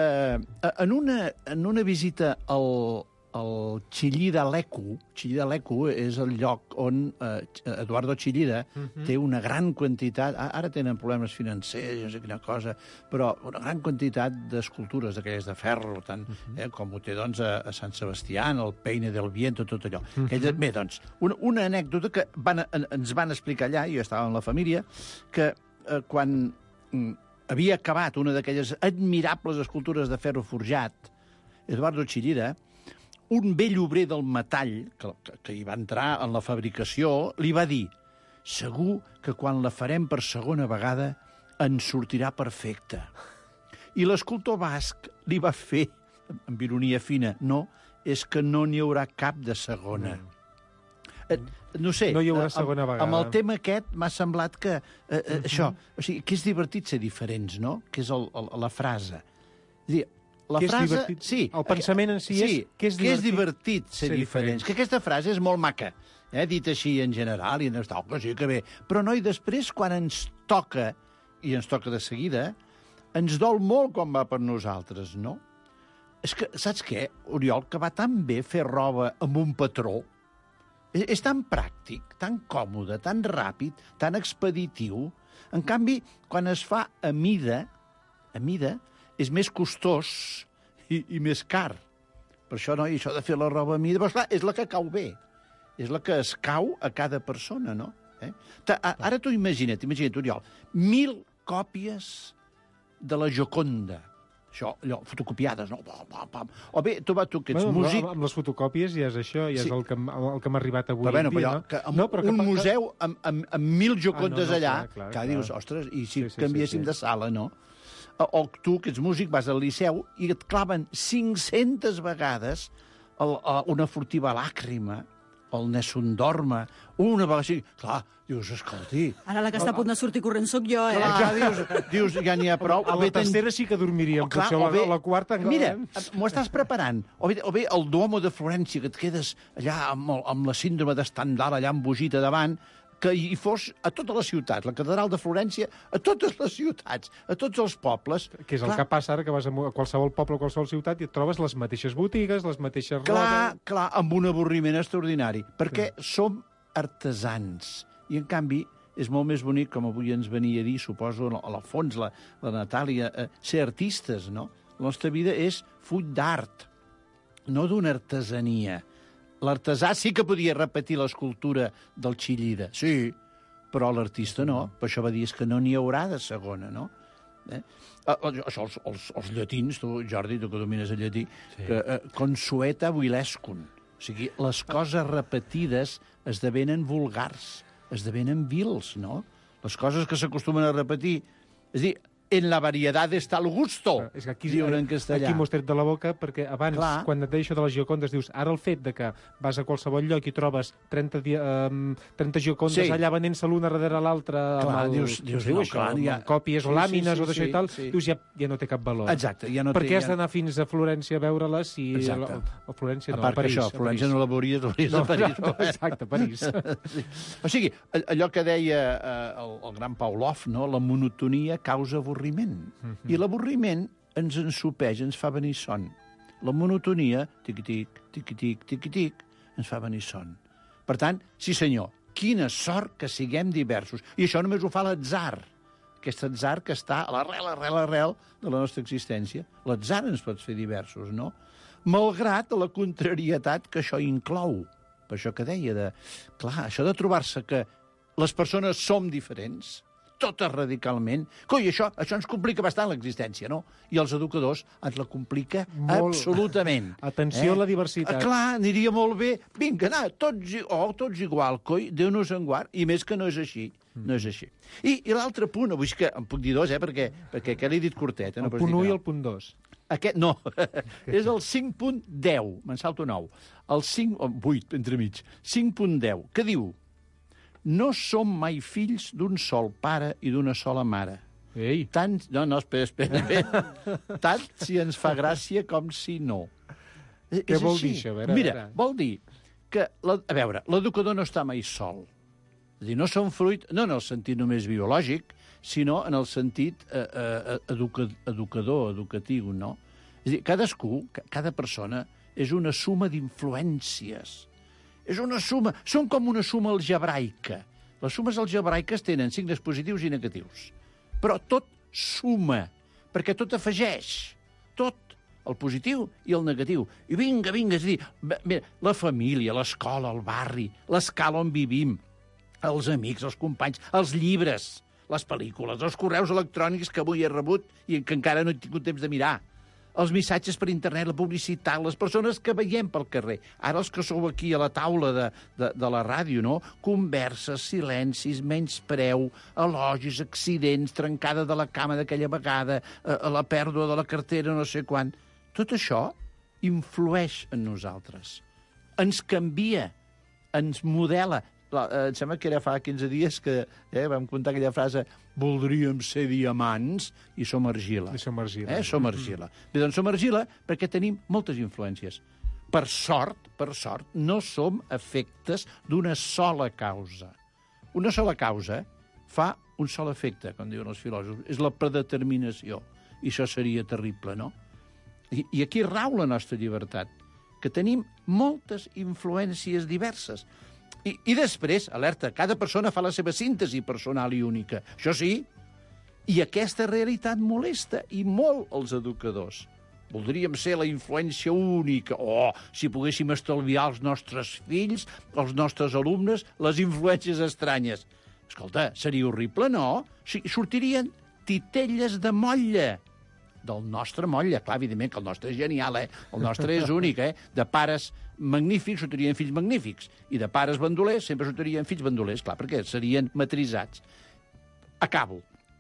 [SPEAKER 6] en una visita al Chillida Leku, Chillida Leku és el lloc on Eduardo Chillida té una gran quantitat, ara tenen problemes financers, no sé quina cosa, però una gran quantitat d'escultures d'aquelles de ferro, tant com ho té doncs, a Sant Sebastià, el Peine del Viento, tot allò. Bé, doncs, una anècdota que ens van explicar allà, jo estava amb la família, que quan havia acabat una d'aquelles admirables escultures de ferro forjat, Eduardo Chillida, un vell obrer del metall, que hi va entrar en la fabricació, li va dir: segur que quan la farem per segona vegada ens sortirà perfecta. I l'escultor basc li va fer, amb ironia fina, no, és que no n'hi haurà cap de segona. No sé,
[SPEAKER 5] no hi haurà segona vegada.
[SPEAKER 6] Amb el tema aquest m'ha semblat que això, o sigui, que és divertit ser diferents, no? Que és la frase. És dir, la frase, sí,
[SPEAKER 5] el pensament en si és que és divertit
[SPEAKER 6] ser diferents. Que aquesta frase és molt maca, dit així en general, i que sí que bé. Però, noi, després, quan ens toca, i ens toca de seguida, ens dol molt quan va per nosaltres, no? És que, saps què, Oriol, que va tan bé fer roba amb un patró? És tan pràctic, tan còmode, tan ràpid, tan expeditiu. En canvi, quan es fa a mida, és més costós i més car. Per això, no? I això de fer la roba a mida, però esclar, és la que cau bé. És la que es cau a cada persona, no? Ara tu imagina't, Oriol, 1.000 còpies de la Gioconda. Això, allò, fotocopiades, no? O bé, tu que ets músic...
[SPEAKER 5] Amb les fotocòpies ja és això, ja és el que m'ha arribat avui
[SPEAKER 6] en
[SPEAKER 5] dia,
[SPEAKER 6] no? Un museu amb 1.000 Giocondes allà, que dius, ostres, i si canviéssim de sala, no? O tu, que ets músic, vas al Liceu i et claven 500 vegades una furtiva làcrima, el Nessun Dorma, una vegada així. Clar, dius, escolti...
[SPEAKER 7] Ara la que està a punt de sortir corrent sóc jo,
[SPEAKER 6] Clar, dius, ja n'hi ha prou.
[SPEAKER 5] A la tercera sí que dormiríem, potser a la quarta...
[SPEAKER 6] Mira, m'ho estàs preparant. O bé el Duomo de Florència, que et quedes allà amb la síndrome de Stendhal allà embogit a davant, que hi fos a tota la ciutat, la catedral de Florència, a totes les ciutats, a tots els pobles.
[SPEAKER 5] Que és el que passa ara, que vas a qualsevol poble o qualsevol ciutat i et trobes les mateixes botigues, les mateixes rodes...
[SPEAKER 6] Clar, amb un avorriment extraordinari, perquè som artesans. I, en canvi, és molt més bonic, com avui ens venia a dir, suposo, a la fons, la Natàlia, ser artistes, no? La nostra vida és full d'art, no d'una artesania. l'artesà sí que podia repetir l'escultura del Chillida, sí, però l'artista no. Per això va dir que no n'hi haurà de segona, no? Això, els llatins, tu, Jordi, tu que domines el llatí, consueta vulescum. O sigui, les coses repetides esdevenen vulgars, esdevenen vils, no? Les coses que s'acostumen a repetir. És a dir, en la variedad está el gusto, diuen en castellà.
[SPEAKER 5] Aquí m'ho has tret de la boca, perquè abans, quan et deia això de les Giocondes, dius, ara el fet de que vas a qualsevol lloc i trobes 30 Giocondes allà venent-se l'una darrere l'altra amb còpies o làmines o d'això i tal, dius, ja no té cap valor.
[SPEAKER 6] Exacte.
[SPEAKER 5] Per què has d'anar fins a Florència a veure-les si... A Florència no, a París. A
[SPEAKER 6] Florència no la veuries a París.
[SPEAKER 5] Exacte, París.
[SPEAKER 6] O sigui, allò que deia el gran Pavlov, la monotonia causa avorriment. I l'avorriment ens ensopeix, ens fa venir son. La monotonia, tiqui-tic, tiqui-tic, tiqui-tic, ens fa venir son. Per tant, sí senyor, quina sort que siguem diversos. I això només ho fa l'atzar. Aquest atzar que està a l'arrel de la nostra existència. L'atzar ens pot fer diversos, no? Malgrat la contrarietat que això inclou. Per això que deia clar, això de trobar-se que les persones som diferents, totes radicalment. Coi, això ens complica bastant l'existència, no? I els educadors ens la complica absolutament.
[SPEAKER 5] Atenció a la diversitat.
[SPEAKER 6] Clar, aniria molt bé. Vinga, tots igual, coi, Déu nos en guard. I més que no és així. No és així. I l'altre punt, avui que en puc dir dos, perquè aquest l'he dit curtet.
[SPEAKER 5] El punt 1 i el punt 2.
[SPEAKER 6] Aquest, no, és el 5.10, me'n salto 9. El 8, entremig. 5.10, que diu: no som mai fills d'un sol pare i d'una sola mare.
[SPEAKER 5] Ei!
[SPEAKER 6] No, espera. Tant si ens fa gràcia com si no.
[SPEAKER 5] Què vol dir això?
[SPEAKER 6] Mira, vol dir que, a veure, l'educador no està mai sol. És a dir, no som fruit, no en el sentit només biològic, sinó en el sentit educatiu, no? És a dir, cadascú, cada persona, és una suma d'influències. És una suma, són com una suma algebraica. Les sumes algebraiques tenen signes positius i negatius. Però tot suma, perquè tot afegeix. Tot, el positiu i el negatiu. I vinga, és a dir, mira, la família, l'escola, el barri, l'escala on vivim, els amics, els companys, els llibres, les pel·lícules, els correus electrònics que avui he rebut i que encara no he tingut temps de mirar, els missatges per internet, la publicitat, les persones que veiem pel carrer. Ara els que sou aquí a la taula de la ràdio, no? Converses, silencis, menyspreu, elogis, accidents, trencada de la cama d'aquella vegada, la pèrdua de la cartera, no sé quan. Tot això influeix en nosaltres. Ens canvia, ens modela. Em sembla que era fa 15 dies que vam contar aquella frase: voldríem ser diamants i som argila.
[SPEAKER 5] Som argila.
[SPEAKER 6] Som argila. Bé, doncs som argila perquè tenim moltes influències. Per sort, no som efectes d'una sola causa. Una sola causa fa un sol efecte, com diuen els filòsofs. És la predeterminació. I això seria terrible, no? I aquí rau la nostra llibertat, que tenim moltes influències diverses. I després, alerta, cada persona fa la seva síntesi personal i única. Això sí, i aquesta realitat molesta i molt els educadors. Voldríem ser la influència única. Si poguéssim estalviar als nostres fills, als nostres alumnes, les influències estranyes. Escolta, seria horrible, no? Sortirien titelles de motlla. Del nostre motlla. Clar, evidentment que el nostre és genial, El nostre és únic, De pares magnífics sortirien fills magnífics. I de pares bandolers sempre sortirien fills bandolers, clar, perquè serien matritzats. Acabo.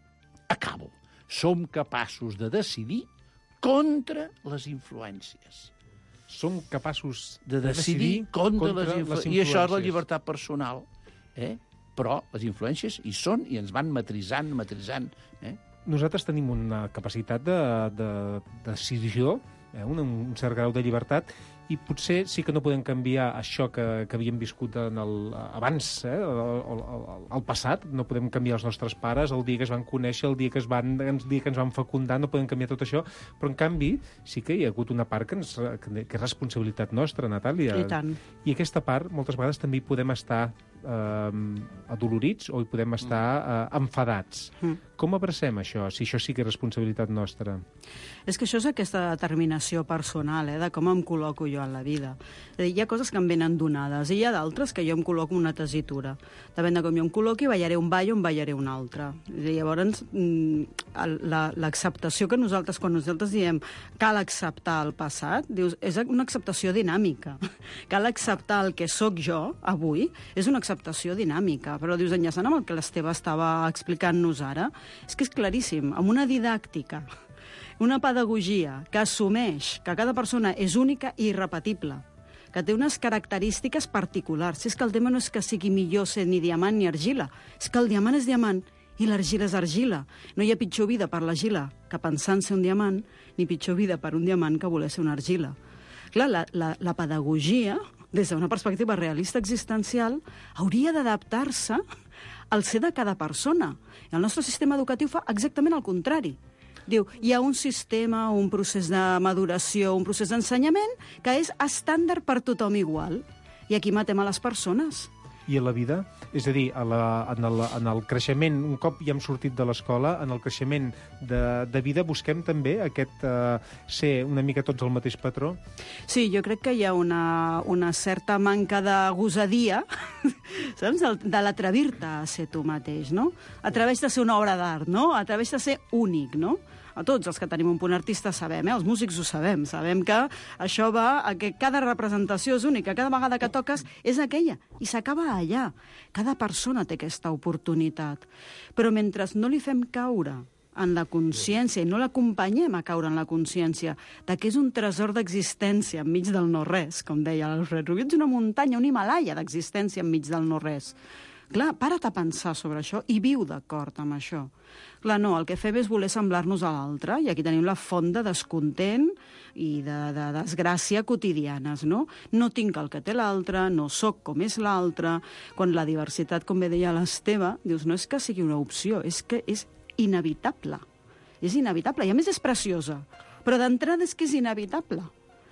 [SPEAKER 6] Som capaços de decidir contra les influències.
[SPEAKER 5] Som capaços
[SPEAKER 6] de decidir contra les influències. I això és la llibertat personal. Però les influències hi són i ens van matritzant.
[SPEAKER 5] Nosaltres tenim una capacitat de decisió, un cert grau de llibertat, i potser sí que no podem canviar això que havíem viscut abans, al passat. No podem canviar els nostres pares, el dia que es van conèixer, el dia que ens van fecundar, no podem canviar tot això, però en canvi sí que hi ha hagut una part que és responsabilitat nostra, Natàlia.
[SPEAKER 7] I tant.
[SPEAKER 5] I aquesta part moltes vegades també hi podem estar adolorits o hi podem estar enfadats. Com abracem això, si això sí que és responsabilitat nostra?
[SPEAKER 7] És que això és aquesta determinació personal, de com em col·loco jo en la vida. És a dir, hi ha coses que em venen donades i hi ha d'altres que jo em col·loco una tessitura. Depèn de com jo em col·loqui, ballaré un ball o en ballaré un altre. I llavors, l'acceptació que nosaltres, quan nosaltres diem cal acceptar el passat, dius, és una acceptació dinàmica. Cal acceptar el que sóc jo avui, és una acceptació dinàmica. Però dius, enllaçant amb el que l'Esteve estava explicant-nos ara, és que és claríssim, amb una didàctica, una pedagogia que assumeix que cada persona és única i irrepetible, que té unes característiques particulars. Si és que el tema no és que sigui millor ser ni diamant ni argila, és que el diamant és diamant i l'argila és argila. No hi ha pitjor vida per l'argila que pensant ser un diamant, ni pitjor vida per un diamant que voler ser una argila. Clar, la pedagogia, des d'una perspectiva realista existencial, hauria d'adaptar-se al ser de cada persona. I el nostre sistema educatiu fa exactament el contrari. Diu, hi ha un sistema, un procés de maduració, un procés d'ensenyament que és estàndard per tothom igual. I aquí matem a les persones.
[SPEAKER 5] I a la vida? És a dir, en el creixement, un cop ja hem sortit de l'escola, en el creixement de vida busquem també aquest ser una mica tots el mateix patró?
[SPEAKER 7] Sí, jo crec que hi ha una certa manca de gosadia, saps? De l'atrevir-te a ser tu mateix, no? Atreveix de ser una obra d'art, no? Atreveix de ser únic, no? A tots els que tenim un punt artista sabem, els músics ho sabem que això va a que cada representació és única, cada vegada que toques és aquella, i s'acaba allà. Cada persona té aquesta oportunitat. Però mentre no li fem caure en la consciència i no l'acompanyem a caure en la consciència de que és un tresor d'existència enmig del no-res, com deia l'Alfred Rubí, ets una muntanya, un Himàlaia d'existència enmig del no-res. Clar, para't a pensar sobre això i viu d'acord amb això. Clar, no, el que fem és voler semblar-nos a l'altre, i aquí tenim la font de descontent i de desgràcia quotidianes, no? No tinc el que té l'altre, no sóc com és l'altre. Quan la diversitat, com bé deia l'Esteve, dius, no és que sigui una opció, és que és inevitable. És inevitable, i a més és preciosa, però d'entrada és que és inevitable.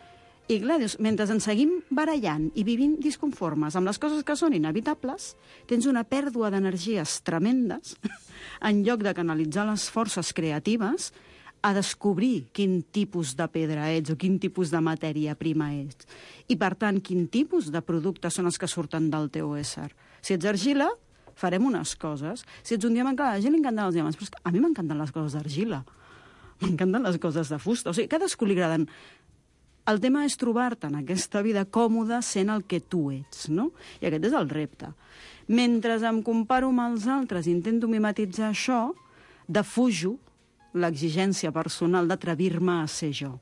[SPEAKER 7] I clar, dius, mentre ens seguim barallant i vivint disconformes amb les coses que són inevitables, tens una pèrdua d'energies tremendes en lloc de canalitzar les forces creatives a descobrir quin tipus de pedra ets o quin tipus de matèria prima ets. I, per tant, quin tipus de productes són els que surten del teu ésser. Si ets argila, farem unes coses. Si ets un diamant, clar, a la gent li encanten els diamants, però a mi m'encanten les coses d'argila. M'encanten les coses de fusta. O sigui, cadascú li agraden. El tema és trobar-te en aquesta vida còmoda sent el que tu ets, no? I aquest és el repte. Mentre em comparo amb els altres i intento mimetitzar això, defujo l'exigència personal d'atrevir-me a ser jo.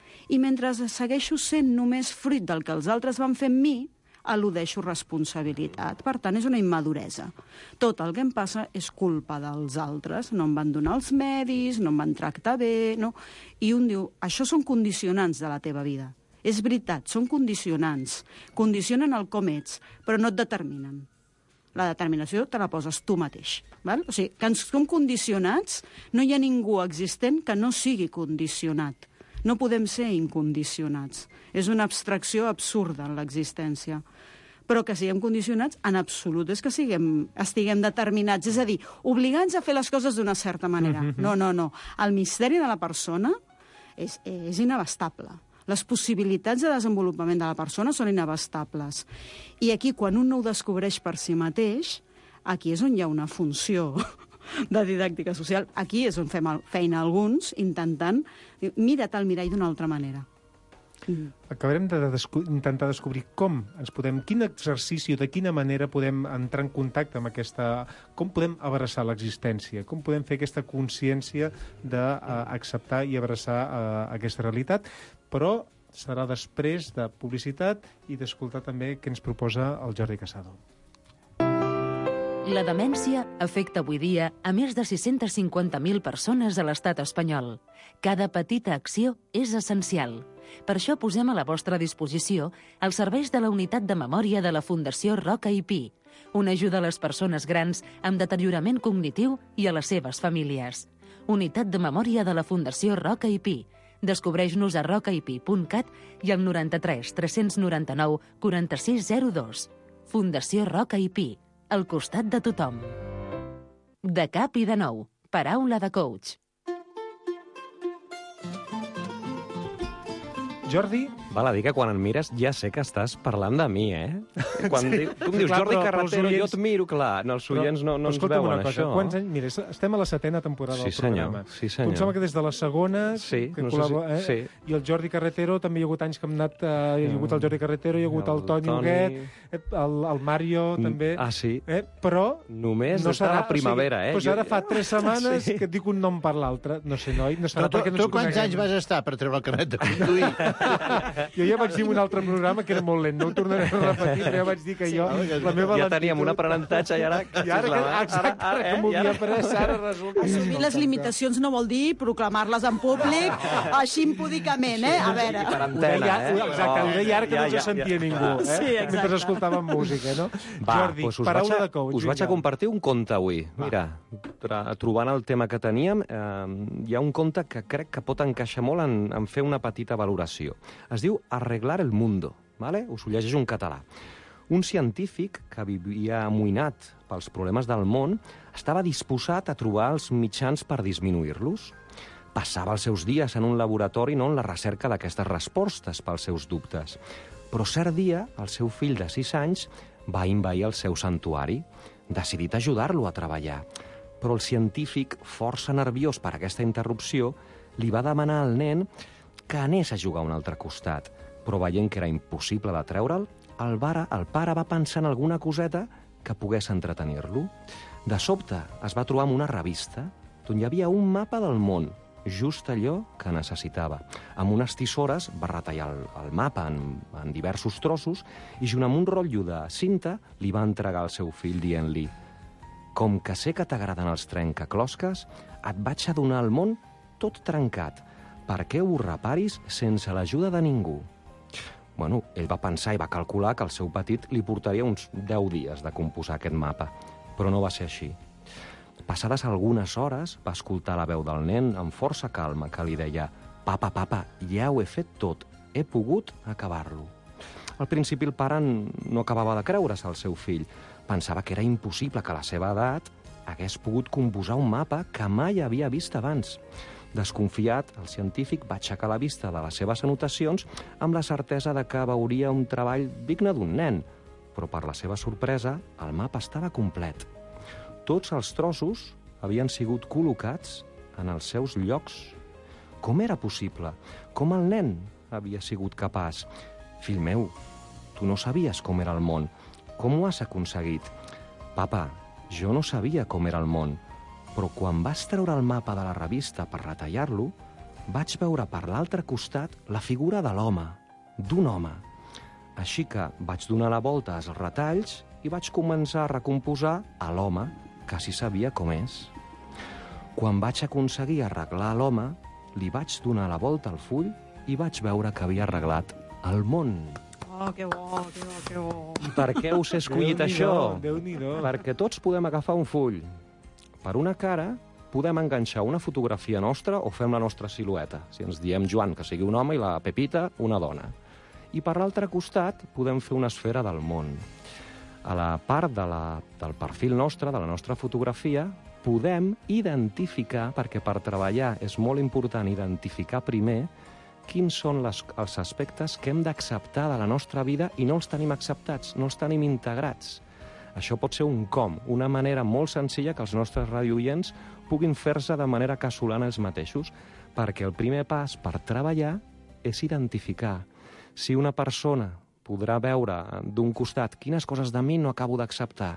[SPEAKER 7] I mentre segueixo sent només fruit del que els altres van fer amb mi, eludeixo responsabilitat. Per tant, és una immaduresa. Tot el que em passa és culpa dels altres. No em van donar els medis, no em van tractar bé, no? I un diu, això són condicionants de la teva vida. És veritat, són condicionants. Condicionen el com ets, però no et determinen. La determinació te la poses tu mateix. Val? O sigui, que ens som condicionats, no hi ha ningú existent que no sigui condicionat. No podem ser incondicionats. És una abstracció absurda en l'existència. Però que siguem condicionats, en absolut, és que estiguem determinats. És a dir, obligats a fer les coses d'una certa manera. No. El misteri de la persona és inabastable. Les possibilitats de desenvolupament de la persona són inabastables. I aquí, quan un no ho descobreix per si mateix, aquí és on hi ha una funció de didàctica social. Aquí és on fem feina alguns, intentant mira't al mirall d'una altra manera.
[SPEAKER 5] Acabarem d'intentar descobrir com ens podem, quin exercici o de quina manera podem entrar en contacte amb aquesta... Com podem abraçar l'existència, com podem fer aquesta consciència d'acceptar i abraçar aquesta realitat, però serà després de publicitat i d'escoltar també què ens proposa el Jordi Casado.
[SPEAKER 2] La demència afecta avui dia a més de 650.000 persones a l'estat espanyol. Cada petita acció és essencial. Per això posem a la vostra disposició els serveis de la Unitat de Memòria de la Fundació Roca i Pi, una ajuda a les persones grans amb deteriorament cognitiu i a les seves famílies. Unitat de Memòria de la Fundació Roca i Pi. Descobreix-nos a rocaipi.cat i al 93 399 4602. Fundació Roca i Pi, al costat de tothom. De cap i de nou, paraula de coach.
[SPEAKER 5] Jordi?
[SPEAKER 13] Val a dir que quan em mires ja sé que estàs parlant de mi, Quan tu em dius Jordi Carretero, jo et miro, clar, els oients no ens veuen això.
[SPEAKER 5] Quants anys? Mira, estem a la 7ª temporada del programa.
[SPEAKER 13] Sí, senyor.
[SPEAKER 5] Tu em sembla que des de les segones...
[SPEAKER 13] Sí,
[SPEAKER 5] I el Jordi Carretero, també hi ha hagut anys que hem anat... Hi ha hagut el Jordi Carretero, hi ha hagut el Toni Huguet, el Mario, també...
[SPEAKER 13] Ah, sí?
[SPEAKER 5] Però...
[SPEAKER 13] Només des de la primavera,
[SPEAKER 5] Doncs ara fa 3 setmanes que et dic un nom per l'altre. No sé, noi, no serà perquè no ens
[SPEAKER 6] coneguem. Tu quants anys vas estar per treure el carnet de conduir?
[SPEAKER 5] Jo ja vaig dir en un altre programa que era molt lent, no ho tornaré a repetir, però ja vaig dir que jo... La meva
[SPEAKER 13] ja teníem un aprenentatge i ara...
[SPEAKER 5] Exacte, que m'ho havia après, ara resulta...
[SPEAKER 7] Assumir les limitacions no vol dir proclamar-les en públic així impúdicament, A veure...
[SPEAKER 13] Per antena,
[SPEAKER 5] Exacte, ho deia ara que no ens sentia ningú,
[SPEAKER 7] Sí, exacte.
[SPEAKER 5] Mentre escoltàvem música, no?
[SPEAKER 13] Va,
[SPEAKER 5] Jordi, paraula de coach.
[SPEAKER 13] Us vaig a compartir un conte avui. Mira, trobant el tema que teníem, hi ha un conte que crec que pot encaixar molt en fer una petita valoració. Es diu Arreglar el mundo, ¿vale? Us ho llegeix un català. Un científic que vivia amoïnat pels problemes del món estava disposat a trobar els mitjans per disminuir-los. Passava els seus dies en un laboratori en la recerca d'aquestes respostes pels seus dubtes. Però cert dia, el seu fill de 6 anys va envair el seu santuari, decidit ajudar-lo a treballar. Però el científic, força nerviós per aquesta interrupció, li va demanar al nen que anés a jugar a un altre costat, però veient que era impossible de treure'l, el pare va pensar en alguna coseta que pogués entretenir-lo. De sobte es va trobar amb una revista on hi havia un mapa del món, just allò que necessitava. Amb unes tisores va retallar el mapa en diversos trossos i junt amb un rotllo de cinta li va entregar al seu fill dient-li: «Com que sé que t'agraden els trencaclosques, et vaig a donar el món tot trencat. Per què ho reparis sense l'ajuda de ningú?» Bueno, ell va pensar i va calcular que al seu petit li portaria uns 10 dies de composar aquest mapa, però no va ser així. Passades algunes hores, va escoltar la veu del nen amb força calma que li deia: «Papa, ja ho he fet tot, he pogut acabar-lo». Al principi el pare no acabava de creure's al seu fill. Pensava que era impossible que a la seva edat hagués pogut composar un mapa que mai havia vist abans. Desconfiat, el científic va aixecar la vista de les seves anotacions amb la certesa de que veuria un treball digne d'un nen, però per la seva sorpresa, el mapa estava complet. Tots els trossos havien sigut col·locats en els seus llocs. Com era possible? Com el nen havia sigut capaç? «Fill meu, tu no sabies com era el món. Com ho has aconseguit?» «Papa, jo no sabia com era el món, però quan vas treure el mapa de la revista per retallar-lo, vaig veure per l'altre costat la figura de l'home, d'un home. Així que vaig donar la volta als retalls i vaig començar a recomposar a l'home, que sí sabia com és. Quan vaig aconseguir arreglar l'home, li vaig donar la volta al full i vaig veure que havia arreglat el món».
[SPEAKER 7] Oh, que bo, que bo, que bo.
[SPEAKER 13] I per què us he escollit això?
[SPEAKER 5] Déu-n'hi-do.
[SPEAKER 13] Perquè tots podem agafar un full. Per una cara podem enganxar una fotografia nostra o fem la nostra silueta. Si ens diem Joan, que sigui un home, i la Pepita, una dona. I per l'altre costat podem fer una esfera del món. A la part del perfil nostre, de la nostra fotografia, podem identificar, perquè per treballar és molt important identificar primer quins són els aspectes que hem d'acceptar de la nostra vida i no els tenim acceptats, no els tenim integrats. Això pot ser un com, una manera molt senzilla que els nostres radiooients puguin fer-se de manera casolana ells mateixos, perquè el primer pas per treballar és identificar. Si una persona podrà veure d'un costat quines coses de mi no acabo d'acceptar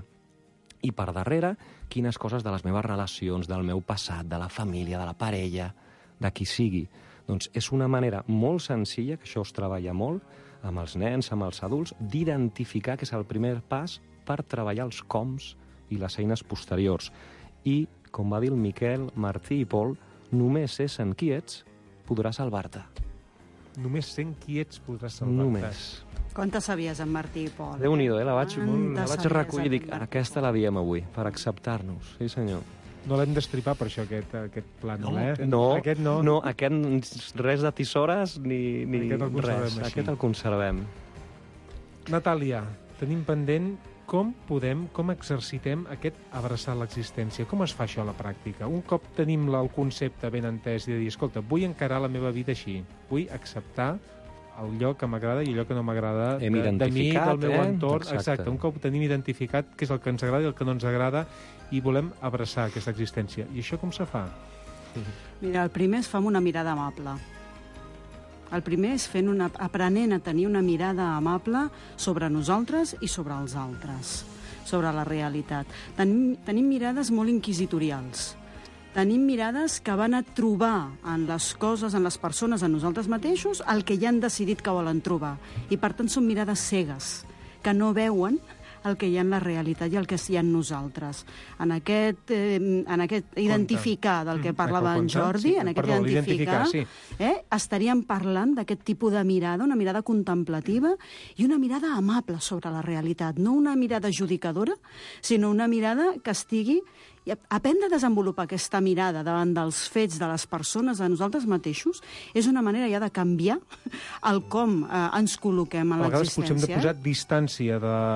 [SPEAKER 13] i per darrere quines coses de les meves relacions, del meu passat, de la família, de la parella, de qui sigui. Doncs és una manera molt senzilla, que això es treballa molt, amb els nens, amb els adults, d'identificar que és el primer pas per treballar els coms i les eines posteriors. I, com va dir el Miquel, Martí i Pol, només sent qui ets podràs salvar-te.
[SPEAKER 5] Només sent qui ets podràs salvar-te.
[SPEAKER 13] Només.
[SPEAKER 7] Quantes sabies, en Martí i Pol?
[SPEAKER 13] Déu-n'hi-do, la vaig recollir i dic, aquesta la diem avui, per acceptar-nos. Sí, senyor.
[SPEAKER 5] No l'hem d'estripar per això, aquest plànol,
[SPEAKER 13] No,
[SPEAKER 5] aquest no.
[SPEAKER 13] No, aquest res de tisores ni
[SPEAKER 5] aquest el
[SPEAKER 13] res. Aquest el conservem.
[SPEAKER 5] Natàlia, tenim pendent com exercitem aquest abraçar l'existència. Com es fa això a la pràctica? Un cop tenim el concepte ben entès i de dir, escolta, vull encarar la meva vida així, vull acceptar allò que m'agrada i allò que no m'agrada de mi, del meu entorn. Exacte. Un cop tenim identificat què és el que ens agrada i el que no ens agrada i volem abraçar aquesta existència. I això com se fa?
[SPEAKER 7] Mira, el primer es fa amb una mirada amable. El primer és aprenent a tenir una mirada amable sobre nosaltres i sobre els altres, sobre la realitat. Tenim mirades molt inquisitorials. Tenim mirades que van a trobar en les coses, en les persones, en nosaltres mateixos, el que ja han decidit que volen trobar. I, per tant, són mirades cegues, que no veuen el que hi ha en la realitat i el que hi ha en nosaltres. En aquest identificar del que parlava en Jordi, en aquest identificar, estaríem parlant d'aquest tipus de mirada, una mirada contemplativa i una mirada amable sobre la realitat. No una mirada judicadora, sinó una mirada que estigui... Aprendre a desenvolupar aquesta mirada davant dels fets de les persones, de nosaltres mateixos, és una manera ja de canviar el com ens col·loquem en l'existència. A vegades potser hem de posar distància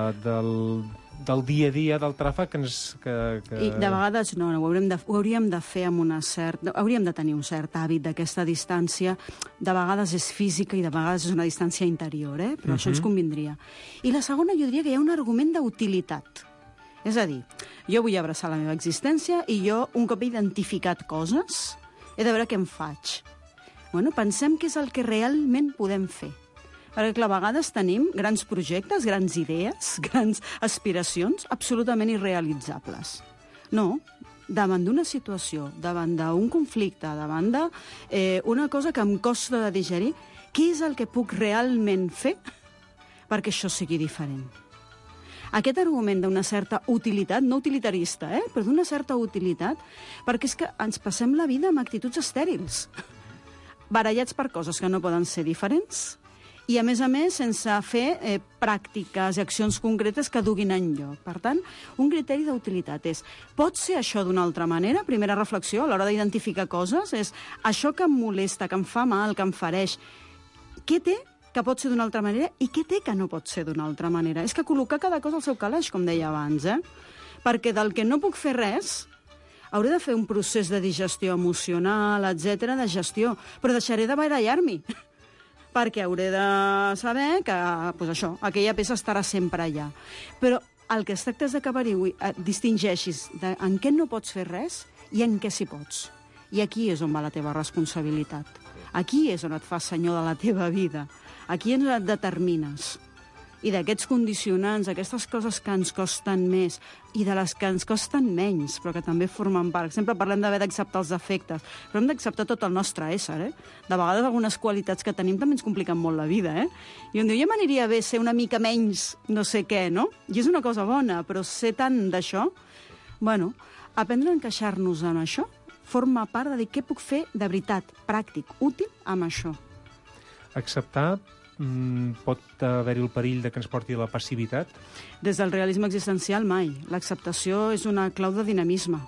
[SPEAKER 7] del dia a dia, del tràfic I de vegades no, ho hauríem de fer amb hauríem de tenir un cert hàbit d'aquesta distància. De vegades és física i de vegades és una distància interior, però això ens convindria. I la segona, jo diria que hi ha un argument d'utilitat. És a dir, jo vull abraçar la meva existència i jo, un cop he identificat coses, he de veure què em faig. Pensem què és el que realment podem fer. Perquè, clar, a vegades tenim grans projectes, grans idees, grans aspiracions absolutament irrealitzables. No, davant d'una situació, davant d'un conflicte, davant d'una cosa que em costa de digerir, què és el que puc realment fer perquè això sigui diferent? Aquest argument d'una certa utilitat, no utilitarista, però d'una certa utilitat, perquè és que ens passem la vida amb actituds estèrils, barallats per coses que no poden ser diferents, i, a més, sense fer pràctiques i accions concretes que duguin enlloc. Per tant, un criteri d'utilitat és, pot ser això d'una altra manera? Primera reflexió a l'hora d'identificar coses és, això que em molesta, que em fa mal, que em fereix, què té que pot ser d'una altra manera i què té que no pot ser d'una altra manera? És que col·locar cada cosa al seu calaix, com deia abans, perquè del que no puc fer res, hauré de fer un procés de digestió emocional, etc, de gestió, però deixaré de barallar-m'hi, perquè hauré de saber que, aquella peça estarà sempre allà. Però el que es tracta és que distingeixis en què no pots fer res i en què sí pots. I aquí és on va la teva responsabilitat. Aquí és on et fas senyor de la teva vida. Aquí ens et determines. I d'aquests condicionants, aquestes coses que ens costen més i de les que ens costen menys, però que també formen part. Sempre parlem d'haver d'acceptar els defectes, però hem d'acceptar tot el nostre ésser. De vegades algunes qualitats que tenim també ens compliquen molt la vida. I on diu, ja m'aniria bé ser una mica menys no sé què, no? I és una cosa bona, però ser tant d'això... Aprendre a encaixar-nos en això forma part de dir què puc fer de veritat, pràctic, útil amb això.
[SPEAKER 5] Acceptar pot haver-hi el perill de que ens porti a la passivitat?
[SPEAKER 7] Des del realisme existencial, mai. L'acceptació és una clau de dinamisme.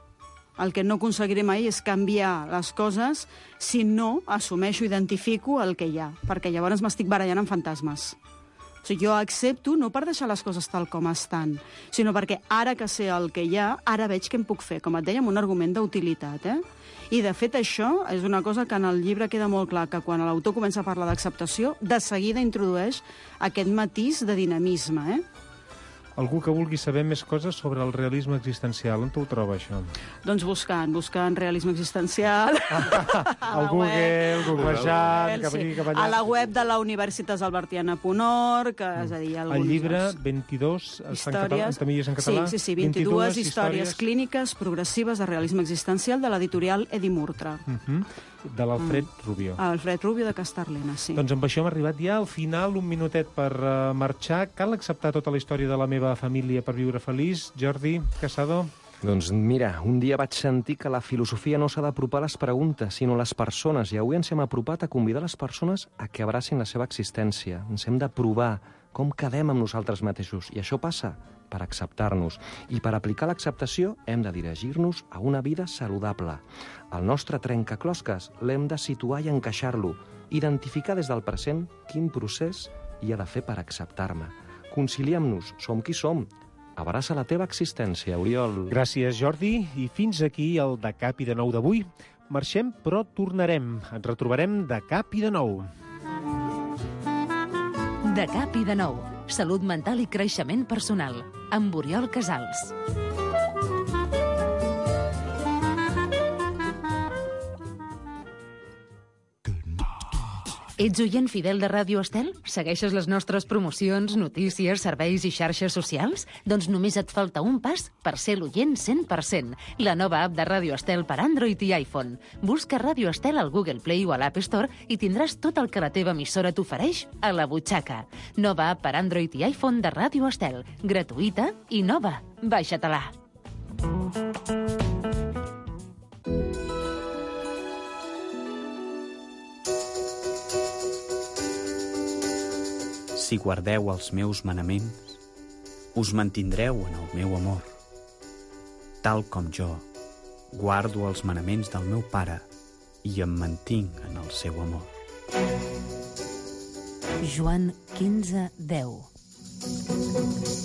[SPEAKER 7] El que no aconseguiré mai és canviar les coses si no assumeixo, identifico el que hi ha, perquè llavors m'estic barallant amb fantasmes. O sigui, jo accepto no per deixar les coses tal com estan, sinó perquè ara que sé el que hi ha, ara veig què em puc fer, com et deia, amb un argument d'utilitat, I, de fet, això és una cosa que en el llibre queda molt clar, que quan l'autor comença a parlar d'acceptació, de seguida introdueix aquest matís de dinamisme,
[SPEAKER 5] Algú que vulgui saber més coses sobre el realisme existencial, on ho troba, això?
[SPEAKER 7] Doncs buscant realisme existencial.
[SPEAKER 5] Al Google, googlejant, cap aquí, cap allà.
[SPEAKER 7] A la web de la universitasalbertiana.org, és a dir,
[SPEAKER 5] el llibre 22 històries, en català?
[SPEAKER 7] Sí, 22 històries clíniques progressives de realisme existencial de l'editorial Edi Murtra.
[SPEAKER 5] De l'Alfred Rubio.
[SPEAKER 7] Alfred Rubio de Casterlena, sí.
[SPEAKER 5] Doncs amb això hem arribat ja al final, un minutet per marxar. Cal acceptar tota la història de la meva família per viure feliç? Jordi Casado?
[SPEAKER 13] Doncs mira, un dia vaig sentir que la filosofia no s'ha d'apropar a les preguntes, sinó a les persones, i avui ens hem apropat a convidar les persones a que abracin la seva existència. Ens hem de provar com quedem amb nosaltres mateixos, i això passa per acceptar-nos. I per aplicar l'acceptació hem de dirigir-nos a una vida saludable. El nostre trencaclosques l'hem de situar i encaixar-lo, identificar des del present quin procés hi ha de fer per acceptar-me. conciliem-nos, som qui som. Abraça la teva existència, Oriol.
[SPEAKER 5] Gràcies, Jordi. I fins aquí el De Cap i de Nou d'avui. Marxem, però tornarem. Ens retrobarem de cap i de nou.
[SPEAKER 2] De Cap i de Nou. Salut mental i creixement personal. Amb Oriol Casals. Ets oient fidel de Ràdio Estel? Segueixes les nostres promocions, notícies, serveis i xarxes socials? Doncs només et falta un pas per ser l'oient 100%. La nova app de Ràdio Estel per Android i iPhone. Busca Ràdio Estel al Google Play o a l'App Store i tindràs tot el que la teva emissora t'ofereix a la butxaca. Nova app per Android i iPhone de Ràdio Estel. Gratuïta i nova. Baixa-te-la.
[SPEAKER 15] Si guardeu els meus manaments, us mantindreu en el meu amor. Tal com jo guardo els manaments del meu pare i em mantinc en el seu amor.
[SPEAKER 2] Joan 15:10